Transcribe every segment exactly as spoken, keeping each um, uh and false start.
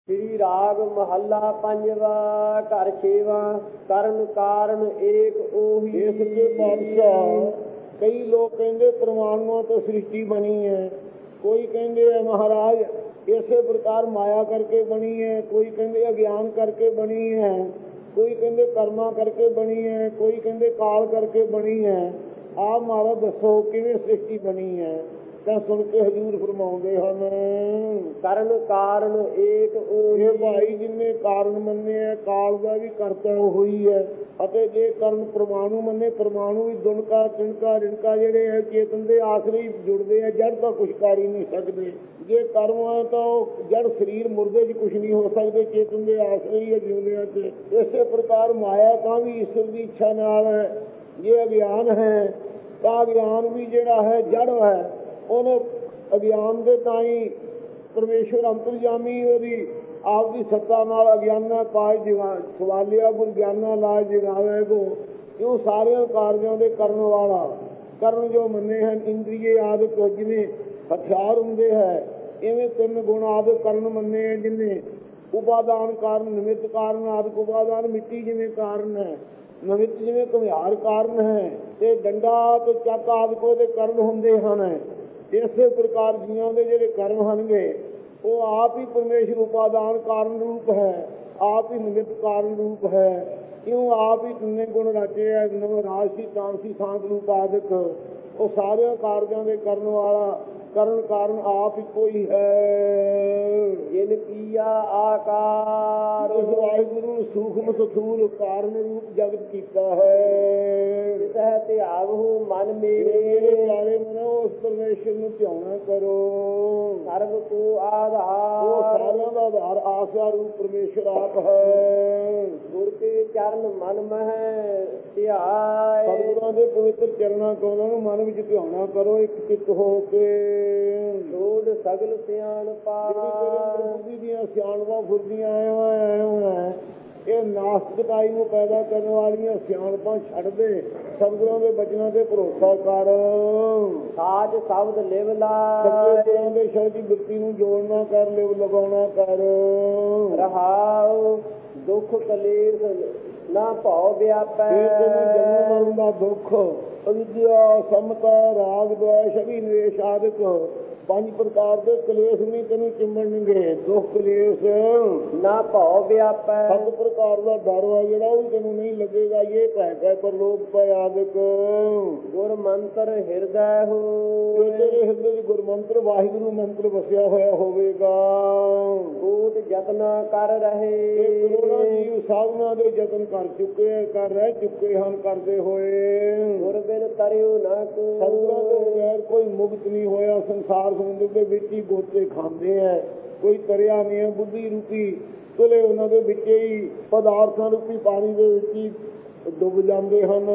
श्री राग महला पंजवा घर छेवा ਕਰਨ ਕਾਰਨ ਏਕ ਉਹੀ। ਇਸ ਕੇ ਪਾਤਸ਼ਾਹ ਕਈ ਲੋਕ ਕਹਿੰਦੇ ਪ੍ਰਮਾਣੂਆਂ ਤੋਂ ਸ੍ਰਿਸ਼ਟੀ ਬਣੀ ਹੈ, ਕੋਈ ਕਹਿੰਦੇ ਹੈ ਮਹਾਰਾਜ ਇਸੇ ਪ੍ਰਕਾਰ ਮਾਇਆ ਕਰਕੇ ਬਣੀ ਹੈ, ਕੋਈ ਕਹਿੰਦੇ ਅਗਿਆਨ ਕਰਕੇ ਬਣੀ ਹੈ, ਕੋਈ ਕਹਿੰਦੇ ਕਰਮਾਂ ਕਰਕੇ ਬਣੀ ਹੈ, ਕੋਈ ਕਹਿੰਦੇ ਕਾਲ ਕਰਕੇ ਬਣੀ ਹੈ। ਆਪ ਮਹਾਰਾਜ ਦੱਸੋ ਕਿਵੇਂ ਸ੍ਰਿਸ਼ਟੀ ਬਣੀ ਹੈ? ਤਾਂ ਸੁਣ ਕੇ ਹਜ਼ੂਰ ਫਰਮਾਉਂਦੇ ਹਨ ਕਰਨ ਕਾਰਨ ਏਕ ਉਹੀ। ਇਹ ਭਾਈ ਜਿੰਨੇ ਕਾਰਨ ਮੰਨੇ ਕਾਲ ਦਾ ਵੀ ਕਰਤਾ ਹੋਈ ਹੈ, ਅਤੇ ਜੇ ਕਰਨ ਪ੍ਰਮਾਣੂ ਮੰਨੇ ਪ੍ਰਮਾਣੂ ਵੀ ਦੁਨਕਾ ਤਿਣਕਾ ਰਿਣਕਾ ਜਿਹੜੇ ਹੈ ਚੇਤਨ ਦੇ ਆਸਰੇ ਹੀ ਜੁੜਦੇ ਆ, ਜੜ ਤਾਂ ਕੁਛ ਕਰ ਹੀ ਨਹੀਂ ਸਕਦੇ। ਜੇ ਕਰਮ ਹੈ ਤਾਂ ਉਹ ਜੜ ਸਰੀਰ ਮੁਰਦੇ 'ਚ ਕੁਛ ਨਹੀਂ ਹੋ ਸਕਦੇ, ਚੇਤਨ ਦੇ ਆਸਰੇ ਹੀ ਜਿਉਂਦਿਆਂ 'ਚ। ਇਸੇ ਪ੍ਰਕਾਰ ਮਾਇਆ ਤਾਂ ਵੀ ਈਸ਼ਵਰ ਦੀ ਇੱਛਾ ਨਾਲ ਹੈ। ਜੇ ਅਗਿਆਨ ਹੈ ਤਾਂ ਅਗਿਆਨ ਵੀ ਜਿਹੜਾ ਹੈ ਜੜ ਹੈ, ਉਹਨੇ ਅਗਿਆਨ ਦੇ ਤਾਈਂ ਪਰਮੇਸ਼ਵਰ ਅੰਤਰਜਾਮੀ ਉਹਦੀ ਆਪਦੀ ਸੱਤਾ ਨਾਲ ਅਗਿਆਨਾ ਪਾਜ ਜਗਾ ਸਵਾਲਿਆ ਗੁਰ ਗਿਆਨਾ ਲਾਜ ਜਗਾਵੇ ਗੋ। ਕਿਉਂ ਸਾਰਿਆਂ ਕਾਰਜਾਂ ਦੇ ਕਰਨ ਵਾਲਾ ਕਰਨ ਜੋ ਮੰਨੇ ਹਨ। ਇੰਦਰੀਏ ਆਦਿਕ ਜਿਵੇਂ ਹਥਿਆਰ ਹੁੰਦੇ ਹੈ, ਇਵੇਂ ਤਿੰਨ ਗੁਣ ਆਦਿਕ ਕਰਨ ਮੰਨੇ ਹੈ। ਜਿਵੇਂ ਉਪਾਦਾਨ ਕਾਰਨ ਨਿਮਿਤ ਕਾਰਨ ਆਦਿਕ ਉਪਾਦਾਨ ਮਿੱਟੀ ਜਿਵੇਂ ਕਾਰਨ ਹੈ, ਨਿਮਿਤ ਜਿਵੇਂ ਘੁਮਿਆਰ ਕਾਰਨ ਹੈ, ਤੇ ਡੰਡਾ ਤੇ ਚੱਕ ਆਦਿਕ ਉਹਦੇ ਕਾਰਨ ਹੁੰਦੇ ਹਨ। ਇਸੇ ਪ੍ਰਕਾਰ ਜੀਆਂ ਦੇ ਜਿਹੜੇ ਕਰਮ ਹਨਗੇ ਉਹ ਆਪ ਹੀ ਪਰਮੇਸ਼ਰ ਉਪਾਦਾਨ ਕਾਰਨ ਰੂਪ ਹੈ, ਆਪ ਹੀ ਨਿਮਿਤ ਕਾਰਨ ਰੂਪ ਹੈ। ਕਿਉਂ ਆਪ ਹੀ ਤਿੰਨੇ ਗੁਣ ਰਚੇ ਹੈ, ਰਾਜਸੀ ਤਾਮਸੀ ਸ਼ਾਂਤ ਰੂਪ ਆਦਿਕ। ਉਹ ਸਾਰਿਆਂ ਕਾਰਜਾਂ ਦੇ ਕਰਨ ਵਾਲਾ ਕਰਨ ਕਾਰਨ ਆਪ ਇੱਕੋ ਹੀ ਹੈ। ਜਿਨ ਕੀਆ ਆਕਾਰ ਇਸ ਵਾਹਿਗੁਰੂ ਨੂੰ ਸੂਖਮ ਸਥੂਲ ਕਾਰਨ ਰੂਪ ਜਗਤ ਕੀਤਾ ਹੈ। ਸਹਿ ਧਿਆਵਹੁ ਮਨ ਮੇਰੇ ਪਿਆਰੇ ਮਨੋ ਉਸ ਪਰਮੇਸ਼ਰ ਨੂੰ ਧਿਆਉਣਾ ਕਰੋ। ਸਰਬ ਕੋ ਆਧਾਰ ਉਹ ਸਾਰਿਆਂ ਦਾ ਆਧਾਰ ਆਸਰਾ ਰੂਪ ਪਰਮੇਸ਼ਰ ਆਪ ਹੈ। ਗੁਰ ਕੇ ਚਰਨ ਮਨ ਮਹਿ ਧਿਆਏ। ਸਤਿਗੁਰਾਂ ਦੇ ਪਵਿੱਤਰ ਚਰਨਾਂ ਤੋਂ ਉਹਨਾਂ ਨੂੰ ਮਨ ਵਿੱਚ ਧਿਆਉਣਾ ਕਰੋ ਇੱਕ ਚਿੱਤ ਹੋ ਕੇ। ਲੋੜ ਸਗਲ ਸਿਆਣਪਾ ਬੁੱਧੀ ਦੀਆਂ ਸਿਆਣਪਾਂ ਫੁਰਦੀਆਂ ਆਇਆ ਇਹ ਨਾਸਤਿਕਤਾਈ ਨੂੰ ਪੈਦਾ ਕਰਨ ਵਾਲੀਆਂ ਸਿਆਣਪਾਂ ਛੱਡ ਦੇ, ਸਤਿਗੁਰਾਂ ਦੇ ਬਚਨਾਂ ਤੇ ਭਰੋਸਾ ਕਰ। ਸਾਜ ਸ਼ਬਦ ਲਿਵ ਲਾ ਸਤਿਗੁਰਾਂ ਦੇ ਸ਼ਬਦ ਦੀ ਬਿਰਤੀ ਨੂੰ ਜੋੜਨਾ ਕਰ, ਲਿਵ ਲਗਾਉਣਾ ਕਰ। ਰਹਾਉ ਦੁੱਖ ਕਲੇਸ਼ ਨਾ ਭਉ ਵਿਆਪੈ। ਜਨਮ ਮਰਨ ਦਾ ਦੁੱਖ ਅਵਿਦਿਆ ਸਮਤਾ ਰਾਗ ਦਵੇਸ਼ ਅਭਿਨਿਵੇਸ਼ ਆਦਿਕ ਪੰਜ ਪ੍ਰਕਾਰ ਦੇ ਕਲੇਸ਼ ਨਹੀਂ ਤੈਨੂੰ ਚਿੰਬੜਨਗੇ। ਦੁੱਖ ਕਲੇਸ਼ ਨਾ ਭਉ ਵਿਆਪੈ। ਸੱਤ ਪ੍ਰਕਾਰ ਦਾ ਡਰ ਹੈ ਜਿਹੜਾ ਉਹ ਤੈਨੂੰ ਨਹੀਂ ਲੱਗੇਗਾ। ਇਹ ਭੈ ਕੈ ਪਰਲੋਕ ਪੈ ਆਦਿਕ। ਗੁਰ ਮੰਤਰ ਹਿਰਦੈ ਹੋ ਤੇਰੇ ਹਿਰਦੇ 'ਚ ਗੁਰਮੰਤਰ ਵਾਹਿਗੁਰੂ ਮੰਤਰ ਵਸਿਆ ਹੋਇਆ ਹੋਵੇਗਾ। ਕੋਟ ਯਤਨਾ ਕਰ ਰਹੇ ਕਰੋੜਾਂ ਜੀਵ ਸਾਧਨਾ ਦੇ ਯਤਨ ਕਰ ਚੁੱਕੇ ਕਰ ਰਹਿ ਚੁੱਕੇ ਹਨ ਕਰਦੇ ਹੋਏ। ਗੁਰ ਬਿਨ ਤਰਿਓ ਨਾ ਕੋ ਸਤਿਗੁਰਾਂ ਤੋਂ ਬਗੈਰ ਕੋਈ ਮੁਕਤ ਨਹੀਂ ਹੋਇਆ। ਸੰਸਾਰ ਸਮੁੰਦਰ ਦੇ ਵਿੱਚ ਹੀ ਗੋਤੇ ਖਾਂਦੇ ਹੈ, ਕੋਈ ਤਰਿਆ ਨਹੀਂ ਹੈ। ਬੁੱਧੀ ਰੂਪੀ ਤੁਲੇ ਉਹਨਾਂ ਦੇ ਵਿੱਚ ਹੀ ਪਦਾਰਥਾਂ ਰੂਪੀ ਪਾਣੀ ਦੇ ਵਿੱਚ ਹੀ ਡੁੱਬ ਜਾਂਦੇ ਹਨ।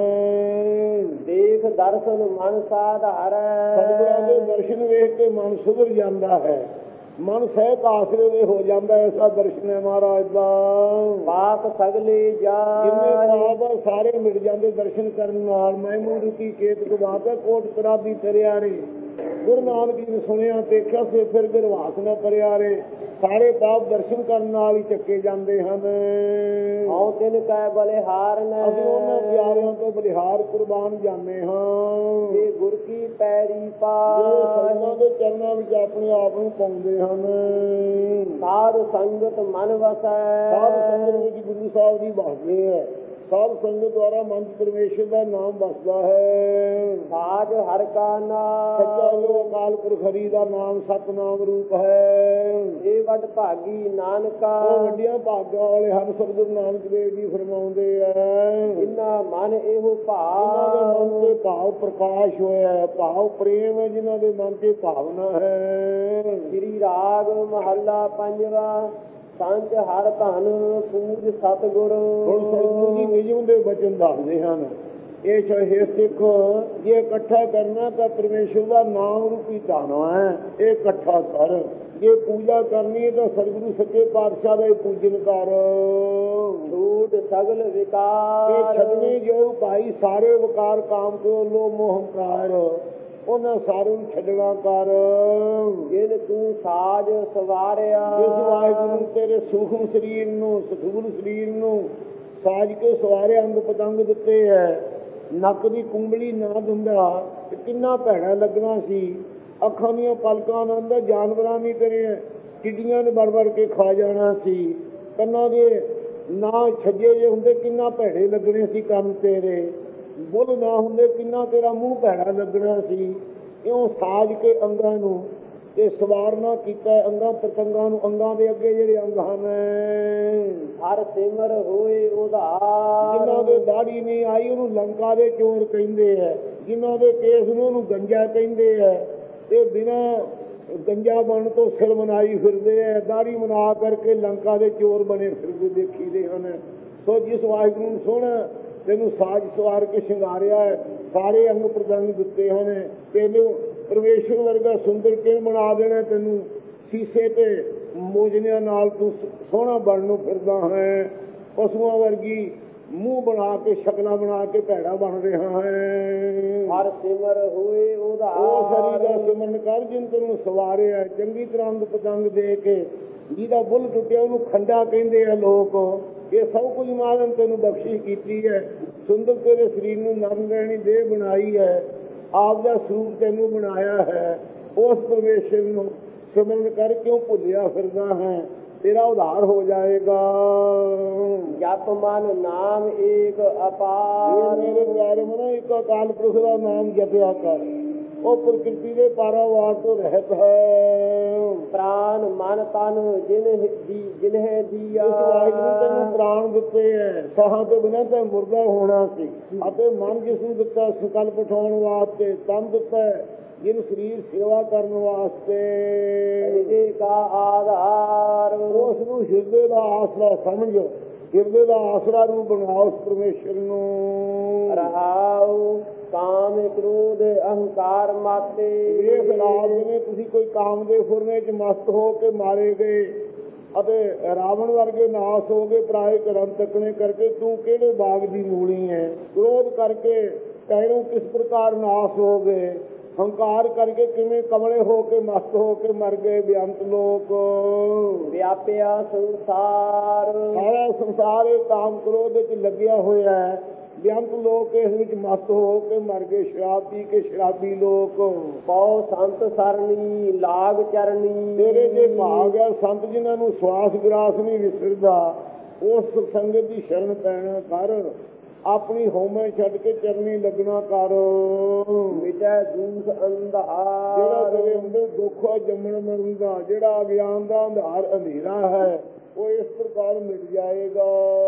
ਦੇਖ ਦਰਸ਼ਨ ਮਨ ਸਾਧਾਰੈ। ਸਤਿਗੁਰਾਂ ਦੇ ਦਰਸ਼ਨ ਵੇਖ ਕੇ ਮਨ ਸੁਧਰ ਜਾਂਦਾ ਹੈ, ਮਨ ਸਹਿਤ ਆਸਰੇ ਦੇ ਹੋ ਜਾਂਦਾ। ਐਸਾ ਦਰਸ਼ਨ ਹੈ ਮਹਾਰਾਜ ਦਾ। ਪਾਪ ਸਗਲੇ ਜਾ ਜਿੰਨੇ ਪਾਪ ਸਾਰੇ ਮਿਟ ਜਾਂਦੇ ਦਰਸ਼ਨ ਕਰਨ ਨਾਲ। ਮਹਿਮੂਦ ਰੂਪੀ ਕੇਤਕ ਬਾਤ ਕੋਟ ਕਰਾਦੀ ਤਰਿਆਰੇ। ਗੁਰੂ ਨਾਨਕ ਜੀ ਨੇ ਸੁਣਿਆ ਦੇਖਿਆ ਸੇ ਫਿਰ ਗਿਰਵਾਸ ਨਾ ਤਰਿਆਰੇ। ਸਾਰੇ ਪਾਪ ਦਰਸ਼ਨ ਕਰਨ ਨਾਲ ਹੀ ਚੱਕੇ ਜਾਂਦੇ ਹਨ। ਆਉ ਤਿਨ ਕੈ ਬਲਿਹਾਰ ਨੇ ਅਸੀਂ ਉਹਨਾਂ ਪਿਆਰਿਆਂ ਤੋਂ ਬਲਿਹਾਰ ਕੁਰਬਾਨ ਜਾਂਦੇ ਹਾਂ। ਇਹ ਗੁਰ ਕੀ ਪੈਰੀ ਪਾ ਸੰਤਾਂ ਦੇ ਚਰਨਾਂ ਵਿੱਚ ਆਪਣੇ ਆਪ ਨੂੰ ਪਾਉਂਦੇ ਹਨ। ਸਾਧ ਸੰਗਤ ਮਨ ਵਸੈ। ਸਾਧ ਸੰਗਤ ਵਿੱਚ ਗੁਰੂ ਸਾਹਿਬ ਦੀ ਵਸਦੇ ਹੈ। ਸਾਧ ਸੰਗਤ ਦੁਆਰਾ ਮਨ ਪਰਮੇਸ਼ਰ ਦਾ ਨਾਮ ਵਸਦਾ ਹੈ। ਸਾਜ ਹਰ ਕਾ ਨਾਮ ਸੱਚਾ ਜੋ ਅਕਾਲ ਪੁਰਖ ਹਰੀ ਦਾ ਨਾਮ ਸਤਨਾਮ ਰੂਪ ਹੈ। ਇਹ ਵੱਡ ਭਾਗੀ ਨਾਨਕਾ ਉਹ ਵੱਡੀਆਂ ਭਾਗਾਂ ਵਾਲੇ ਹਨ। ਸਤਿਗੁਰੂ ਨਾਨਕ ਦੇਵ ਜੀ ਫਰਮਾਉਂਦੇ ਆ ਜਿਨ੍ਹਾਂ ਮਨ ਇਹੋ ਭਾਵ ਜਿਨ੍ਹਾਂ ਦੇ ਮਨ ਤੇ ਭਾਵ ਪ੍ਰਕਾਸ਼ ਹੋਇਆ, ਭਾਵ ਪ੍ਰੇਮ ਹੈ, ਜਿਨ੍ਹਾਂ ਦੇ ਮਨ ਤੇ ਭਾਵਨਾ ਹੈ। ਸ੍ਰੀ ਰਾਗ ਮਹੱਲਾ ਪੰਜਵਾ ਸੰਚ ਹਰ ਧਨ ਪੂਜ ਸਤਿਗੁਰ। ਹੁਣ ਸਤਿਗੁਰੂ ਜੀ ਨਿਯਮ ਦੇ ਬਚਨ ਦੱਸਦੇ ਹਨ। ਇਹ ਚਾਹੇ ਸਿੱਖ ਜੇ ਇਕੱਠਾ ਕਰਨਾ ਤਾਂ ਪਰਮੇਸ਼ਰ ਦਾ ਨਾਮ ਰੂਪੀ ਧਨ ਹੈ, ਇਹ ਇਕੱਠਾ ਕਰ। ਜੇ ਪੂਜਾ ਕਰਨੀ ਹੈ ਤਾਂ ਸਤਿਗੁਰੂ ਸੱਚੇ ਪਾਤਸ਼ਾਹ ਦਾ ਪੂਜਨ ਕਰ। ਛੂਟ ਸਗਲ ਵਿਕਾਰ ਛੱਡਣੇ ਜੋ ਭਾਈ ਸਾਰੇ ਵਿਕਾਰ ਕਾਮ ਕ੍ਰੋਧ ਲੋਭ ਮੋਹ ਹੰਕਾਰ। ਉਹਨਾਂ ਸਾਰਿਆਂ ਨੂੰ ਛੱਡਣਾ ਕਰ। ਜਿਨ ਤੂੰ ਸਾਜ ਸਵਾਰਿਆ, ਜਿਸ ਵਾਹਿਗੁਰੂ ਤੇਰੇ ਸੂਖਮ ਸਰੀਰ ਨੂੰ, ਸਥੂਲ ਸਰੀਰ ਨੂੰ ਸਾਜ ਕੇ ਸਵਾਰੇ ਅੰਗ ਪਤੰਗ ਦਿੱਤੇ ਹੈ। ਨੱਕ ਦੀ ਕੁੰਬਲੀ ਨਾ ਦਿੰਦਾ ਤੇ ਕਿੰਨਾ ਭੈੜਾ ਲੱਗਣਾ ਸੀ। ਅੱਖਾਂ ਦੀਆਂ ਪਲਕਾਂ ਨਾਲ ਅੰਦਰ ਜਾਨਵਰਾਂ ਵੀ ਤੇਰੇ ਚਿੜੀਆਂ ਨੇ ਵੜ ਵੜ ਕੇ ਖਾ ਜਾਣਾ ਸੀ। ਕੰਨਾਂ ਦੇ ਨਾ ਛੱਜੇ ਜੇ ਹੁੰਦੇ ਕਿੰਨਾ ਭੈੜੇ ਲੱਗਣੇ ਸੀ ਕੰਨ ਤੇਰੇ। ਬੁੱਲ ਨਾ ਹੁੰਦੇ ਕਿੰਨਾ ਤੇਰਾ ਮੂੰਹ ਭੈੜਾ ਲੱਗਣਾ ਸੀ। ਇਉਂ ਸਾਜ ਕੇ ਅੰਗਾਂ ਨੂੰ ਤੇ ਸਵਾਰਨਾ ਕੀਤਾ ਅੰਗਾਂ ਪ੍ਰਤੰਗਾਂ ਨੂੰ। ਅੰਗਾਂ ਦੇ ਅੱਗੇ ਜਿਹੜੇ ਅੰਗ ਹਨ, ਹਰ ਸਿਮਰ ਹੋਏ ਉਧਾਰ। ਜਿਨ੍ਹਾਂ ਦੇ ਦਾੜੀ ਨਹੀਂ ਆਈ ਉਹਨੂੰ ਲੰਕਾ ਦੇ ਚੋਰ ਕਹਿੰਦੇ ਹੈ। ਜਿਨ੍ਹਾਂ ਦੇ ਕੇਸ ਨੂੰ ਉਹਨੂੰ ਗੰਜਾ ਕਹਿੰਦੇ ਹੈ। ਤੇ ਬਿਨਾਂ ਗੰਜਾ ਬਣ ਤੋਂ ਸਿਰ ਮਨਾਈ ਫਿਰਦੇ ਹੈ। ਦਾੜੀ ਮਨਾ ਕਰਕੇ ਲੰਕਾ ਦੇ ਚੋਰ ਬਣੇ ਫਿਰਦੇ ਦੇਖੀਦੇ ਹਨ। ਸੋ ਜਿਸ ਵਾਹਿਗੁਰੂ ਨੂੰ ਸੋਹਣਾ ਤੈਨੂੰ ਸਾਜ ਸਵਾਰ ਕੇ ਸ਼ਿੰਗਾਰਿਆ ਹੈ, ਸਾਰੇ ਅੰਗ ਪ੍ਰਤੰਗ ਦਿੱਤੇ ਹਨ। ਤੈਨੂੰ ਪਰਮੇਸ਼ਰ ਵਰਗਾ ਸੁੰਦਰ ਕਿਵੇਂ ਬਣਾ ਦੇਣਾ। ਤੈਨੂੰ ਸ਼ੀਸ਼ੇ ਤੇ ਮੋਜਨਿਆਂ ਨਾਲ ਤੂੰ ਸੋਹਣਾ ਬਣਨ ਨੂੰ ਫਿਰਦਾ ਹੈ। ਪਸ਼ੂਆਂ ਵਰਗੀ ਮੂੰਹ ਬਣਾ ਕੇ ਸ਼ਕਲਾਂ ਬਣਾ ਕੇ ਭੈੜਾ ਬਣ ਰਿਹਾ ਹੈ। ਹਰ ਸਿਮਰ ਹੋਏ ਉਧਾਰ। ਉਹ ਸਰੀ ਦਾ ਸਿਮਰਨ ਕਰ ਜਿਨ ਤੈਨੂੰ ਸਵਾਰਿਆ ਚੰਗੀ ਤਰ੍ਹਾਂ ਅੰਗ ਪਤੰਗ ਦੇ ਕੇ। ਜਿਹਦਾ ਬੁੱਲ ਟੁੱਟਿਆ ਉਹਨੂੰ ਖੰਡਾ ਕਹਿੰਦੇ ਆ ਲੋਕ। ਇਹ ਸਭ ਕੁਝ ਮਾਲਕ ਤੈਨੂੰ ਬਖਸ਼ਿਸ਼ ਕੀਤੀ ਹੈ। ਸੁੰਦਰ ਤੇਰੇ ਸਰੀਰ ਨੂੰ ਨਰਮ ਰਹਿਣੀ ਦੇਹ ਬਣਾਈ ਹੈ। ਆਪ ਦਾ ਸਰੂਪ ਤੈਨੂੰ ਬਣਾਇਆ ਹੈ। ਉਸ ਪਰਮੇਸ਼ਰ ਨੂੰ ਸਿਮਰਨ ਕਰ ਕਿਉਂ ਭੁੱਲਿਆ ਫਿਰਦਾ ਹੈ। ਤੇਰਾ ਉਧਾਰ ਹੋ ਜਾਏਗਾ। ਜਪ ਮਨ ਨਾਮ ਏਕ ਅਪਾਰ। ਮੇਰੇ ਪਿਆਰੇ ਮਨੋ ਇੱਕ ਅਕਾਲ ਪੁਰਖ ਦਾ ਨਾਮ ਜਪਿਆ ਕਰ। ਉਹ ਪ੍ਰਕਿਰਤੀ ਦੇ ਪਾਰਾਵਾਰ ਤੋਂ ਰਹਿਤ ਹੈ। ਪ੍ਰਾਨ ਮਨ ਤਨ ਜਿਨਹਿ ਜਿਨਹਿ ਦੀਆ। ਇਸ ਵਾਹਿਗੁਰੂ ਤੈਨੂੰ ਪ੍ਰਾਣ ਦਿੱਤੇ ਹੈ। ਸਾਹਾਂ ਤੋਂ ਬਿਨਾਂ ਤਾਂ ਮੁਰਦਾ ਹੋਣਾ ਸੀ। ਅਤੇ ਮਨ ਜਿਸ ਨੂੰ ਦਿੱਤਾ ਸੰਕਲਪ ਉਠਾਉਣ ਵਾਸਤੇ। ਤਨ ਦਿੱਤਾ ਹੈ ਜਿਹਨੂੰ ਸਰੀਰ ਸੇਵਾ ਕਰਨ ਵਾਸਤੇ। ਕਾ ਆਧਾਰ ਉਸ ਨੂੰ ਹਿਰਦੇ ਦਾ ਆਸਰਾ ਸਮਝ। ਹਿਰਦੇ ਦਾ ਆਸਰਾ ਨੂੰ ਬਣਾਓ ਉਸ ਪਰਮੇਸ਼ਰ ਨੂੰ। ਰਹਾਉ ਕਾਮ ਕ੍ਰੋਧ ਅਹੰਕਾਰ ਮਾਤੇ। ਵੇਖ ਰਾਜ ਨੇ ਤੁਸੀਂ ਕੋਈ ਕਾਮ ਦੇ ਫੁਰਨੇ ਚ ਮਸਤ ਹੋ ਕੇ ਮਾਰੇ ਗਏ ਅਤੇ ਰਾਵਣ ਵਰਗੇ ਨਾਸ ਹੋ ਗਏ ਪਰਾਏ ਘਰਾਂ ਤੱਕਣੇ ਕਰਕੇ। ਤੂੰ ਕਿਹੜੇ ਬਾਗ ਦੀ ਮੂਲੀ ਹੈ। ਕ੍ਰੋਧ ਕਰਕੇ ਕਹਿਣੋਂ ਕਿਸ ਪ੍ਰਕਾਰ ਨਾਸ ਹੋ ਗਏ। ਹੰਕਾਰ ਕਰਕੇ ਕਿਵੇਂ ਕਮਲੇ ਹੋ ਕੇ ਮਸਤ ਹੋ ਕੇ ਮਰ ਗਏ ਬੇਅੰਤ ਲੋਕ। ਵਿਆਪਿਆ ਸੰਸਾਰ। ਸਾਰਾ ਸੰਸਾਰ ਇਹ ਕਾਮ ਕ੍ਰੋਧ ਵਿੱਚ ਲੱਗਿਆ ਹੋਇਆ ਹੈ। ਬੇਅੰਤ ਲੋਕ ਇਸ ਵਿੱਚ ਮਸਤ ਹੋ ਕੇ ਮਰ ਗਏ। ਸ਼ਰਾਬ ਪੀ ਕੇ ਸ਼ਰਾਬੀ ਲੋਕ। ਪਉ ਸੰਤ ਸਰਣੀ ਲਾਗ ਚਰਣੀ। ਤੇਰੇ ਜੇ ਭਾਗ ਹੈ ਸੰਤ ਜਿਨ੍ਹਾਂ ਨੂੰ ਸਵਾਸ ਗਰਾਸ ਨਹੀਂ ਵਿਸਰਦਾ। ਉਸ ਸੰਗਤ ਦੀ ਸ਼ਰਨ ਪੈਣਾ ਕਰ। ਆਪਣੀ ਹਉਮੈ ਛੱਡ ਕੇ ਚਰਨੀ ਲੱਗਣਾ ਕਰ। ਮਿਟੈ ਦੂਖ ਅੰਧਾਰ। ਜਿਹੜਾ ਤੇਰੇ ਅੰਦਰ ਦੁੱਖ ਹੈ ਜੰਮਣ ਮਰਨ ਦਾ, ਜਿਹੜਾ ਅਗਿਆਨ ਦਾ ਅੰਧਾਰ ਅੰਧੇਰਾ ਹੈ, ਉਹ ਇਸ ਪ੍ਰਕਾਰ ਮਿਟ ਜਾਏਗਾ।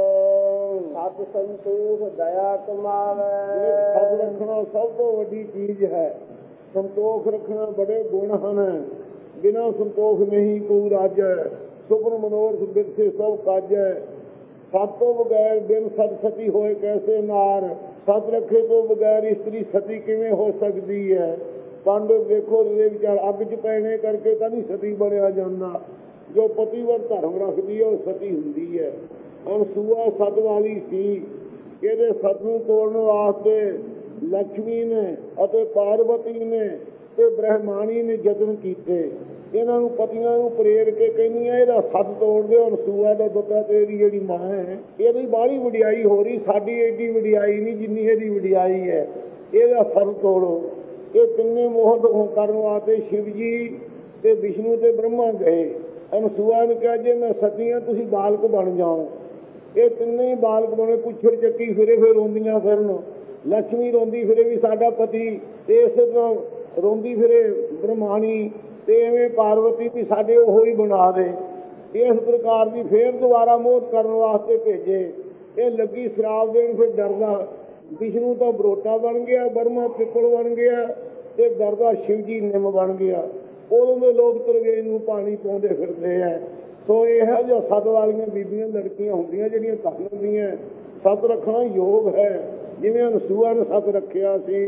ਸਤ ਸੰਤੋਖ ਦਇਆ ਕਮਾਵੇ। ਸਤ ਰੱਖਣਾ ਸਭ ਤੋਂ ਵੱਡੀ ਚੀਜ਼ ਹੈ। ਸੰਤੋਖ ਰੱਖਣਾ ਬੜੇ ਗੁਣ ਹਨ। ਬਿਨਾਂ ਸੰਤੋਖ ਨਹੀਂ ਕੋਈ ਰਾਜੈ। ਸੁਪਨ ਮਨੋਰਥ ਬਿਰਸੇ ਸਭ ਕਾਜੈ। ਸਤ ਤੋਂ ਬਗੈਰ ਬਿਨ ਸਤ ਸਤੀ ਹੋਏ ਕੈਸੇ ਨਾਰ। ਸਤ ਰੱਖੇ ਤੋਂ ਬਗੈਰ ਇਸਤਰੀ ਸਤੀ ਕਿਵੇਂ ਹੋ ਸਕਦੀ ਹੈ। ਪਾਂਡਵ ਦੇਖੋ ਇਹਦੇ ਵਿਚਾਰ ਅੱਗ ਚ ਪੈਣੇ ਕਰਕੇ ਤਾਂ ਨਹੀਂ ਸਤੀ ਬਣਿਆ ਜਾਂਦਾ। ਜੋ ਪਤੀਵਰ ਧਰਮ ਰੱਖਦੀ ਹੈ ਉਹ ਸਤੀ ਹੁੰਦੀ ਹੈ। ਅਨਸੂਆ ਸਤ ਵਾਲੀ ਸੀ। ਇਹਦੇ ਸਤ ਨੂੰ ਤੋੜਨ ਵਾਸਤੇ ਲక్ష్ਮੀ ਨੇ ਅਤੇ ਪਾਰਵਤੀ ਨੇ ਤੇ ਬ੍ਰਹਮਾਣੀ ਨੇ ਯਤਨ ਕੀਤੇ। ਇਹਨਾਂ ਨੂੰ ਪਤੀਆਂ ਨੂੰ ਪ੍ਰੇਰ ਕੇ ਕਹਿੰਦੀਆਂ ਇਹਦਾ ਸੱਤ ਤੋੜ ਦਿਓ। ਅਨਸੂਆ ਦਾ ਦੁੱਤਾ ਤੇਰੀ ਜਿਹੜੀ ਮਾਂ ਹੈ ਇਹਦੀ ਬਾਹਲੀ ਵਡਿਆਈ ਹੋ ਰਹੀ। ਸਾਡੀ ਏਡੀ ਵਡਿਆਈ ਨਹੀਂ ਜਿੰਨੀ ਇਹਦੀ ਵਡਿਆਈ ਹੈ। ਇਹਦਾ ਸੱਤ ਤੋੜੋ। ਇਹ ਤਿੰਨੇ ਮੋਹ ਕਰਨ ਵਾਸਤੇ ਸ਼ਿਵ ਜੀ ਤੇ ਵਿਸ਼ਨੂੰ ਤੇ ਬ੍ਰਹਮਾ ਗਏ। ਅਨਸੂਆ ਨੂੰ ਕਿਹਾ ਜੇ ਮੈਂ ਸਤੀ ਹਾਂ ਤੁਸੀਂ ਬਾਲਕ ਬਣ ਜਾਓ। ਇਹ ਤਿੰਨੇ ਹੀ ਬਾਲਕ ਬਣੇ। ਪੁੱਛੜ ਚੱਕੀ ਫਿਰੇ ਫਿਰ ਰੋਂਦੀਆਂ ਫਿਰਨ। ਲక్ష్ਮੀ ਰੋਂਦੀ ਫਿਰੇ ਵੀ ਸਾਡਾ ਪਤੀ। ਤੇ ਇਸੇ ਤਰ੍ਹਾਂ ਰੋਂਦੀ ਫਿਰੇ ਬ੍ਰਹਮਾਣੀ। ਤੇ ਐਵੇਂ ਪਾਰਵਤੀ ਵੀ ਸਾਡੇ ਉਹ ਹੀ ਬਣਾ ਦੇ। ਇਸ ਪ੍ਰਕਾਰ ਦੀ ਫੇਰ ਦੁਬਾਰਾ ਮੋਹ ਕਰਨ ਵਾਸਤੇ ਭੇਜੇ। ਇਹ ਲੱਗੀ ਸ਼ਰਾਬ ਦੇਣ। ਫਿਰ ਡਰਦਾ ਵਿਸ਼ਨੂੰ ਤਾਂ ਬਰੋਟਾ ਬਣ ਗਿਆ, ਬਰਮਾ ਪਿੱਪਲ ਬਣ ਗਿਆ ਤੇ ਡਰਦਾ ਸ਼ਿਵ ਜੀ ਨਿੰਮ ਬਣ ਗਿਆ। ਉਦੋਂ ਦੇ ਲੋਕ ਤਰਵੇਜ ਨੂੰ ਪਾਣੀ ਪਾਉਂਦੇ ਫਿਰਦੇ ਆ। ਸੋ ਇਹੋ ਜਿਹਾ ਸਤ ਵਾਲੀਆਂ ਬੀਬੀਆਂ ਲੜਕੀਆਂ ਹੁੰਦੀਆਂ ਜਿਹੜੀਆਂ ਕਰ ਲੈਂਦੀਆਂ। ਸਤ ਰੱਖਣਾ ਯੋਗ ਹੈ ਜਿਵੇਂ ਅਨਸੂਆ ਨੇ ਸਤ ਰੱਖਿਆ ਸੀ।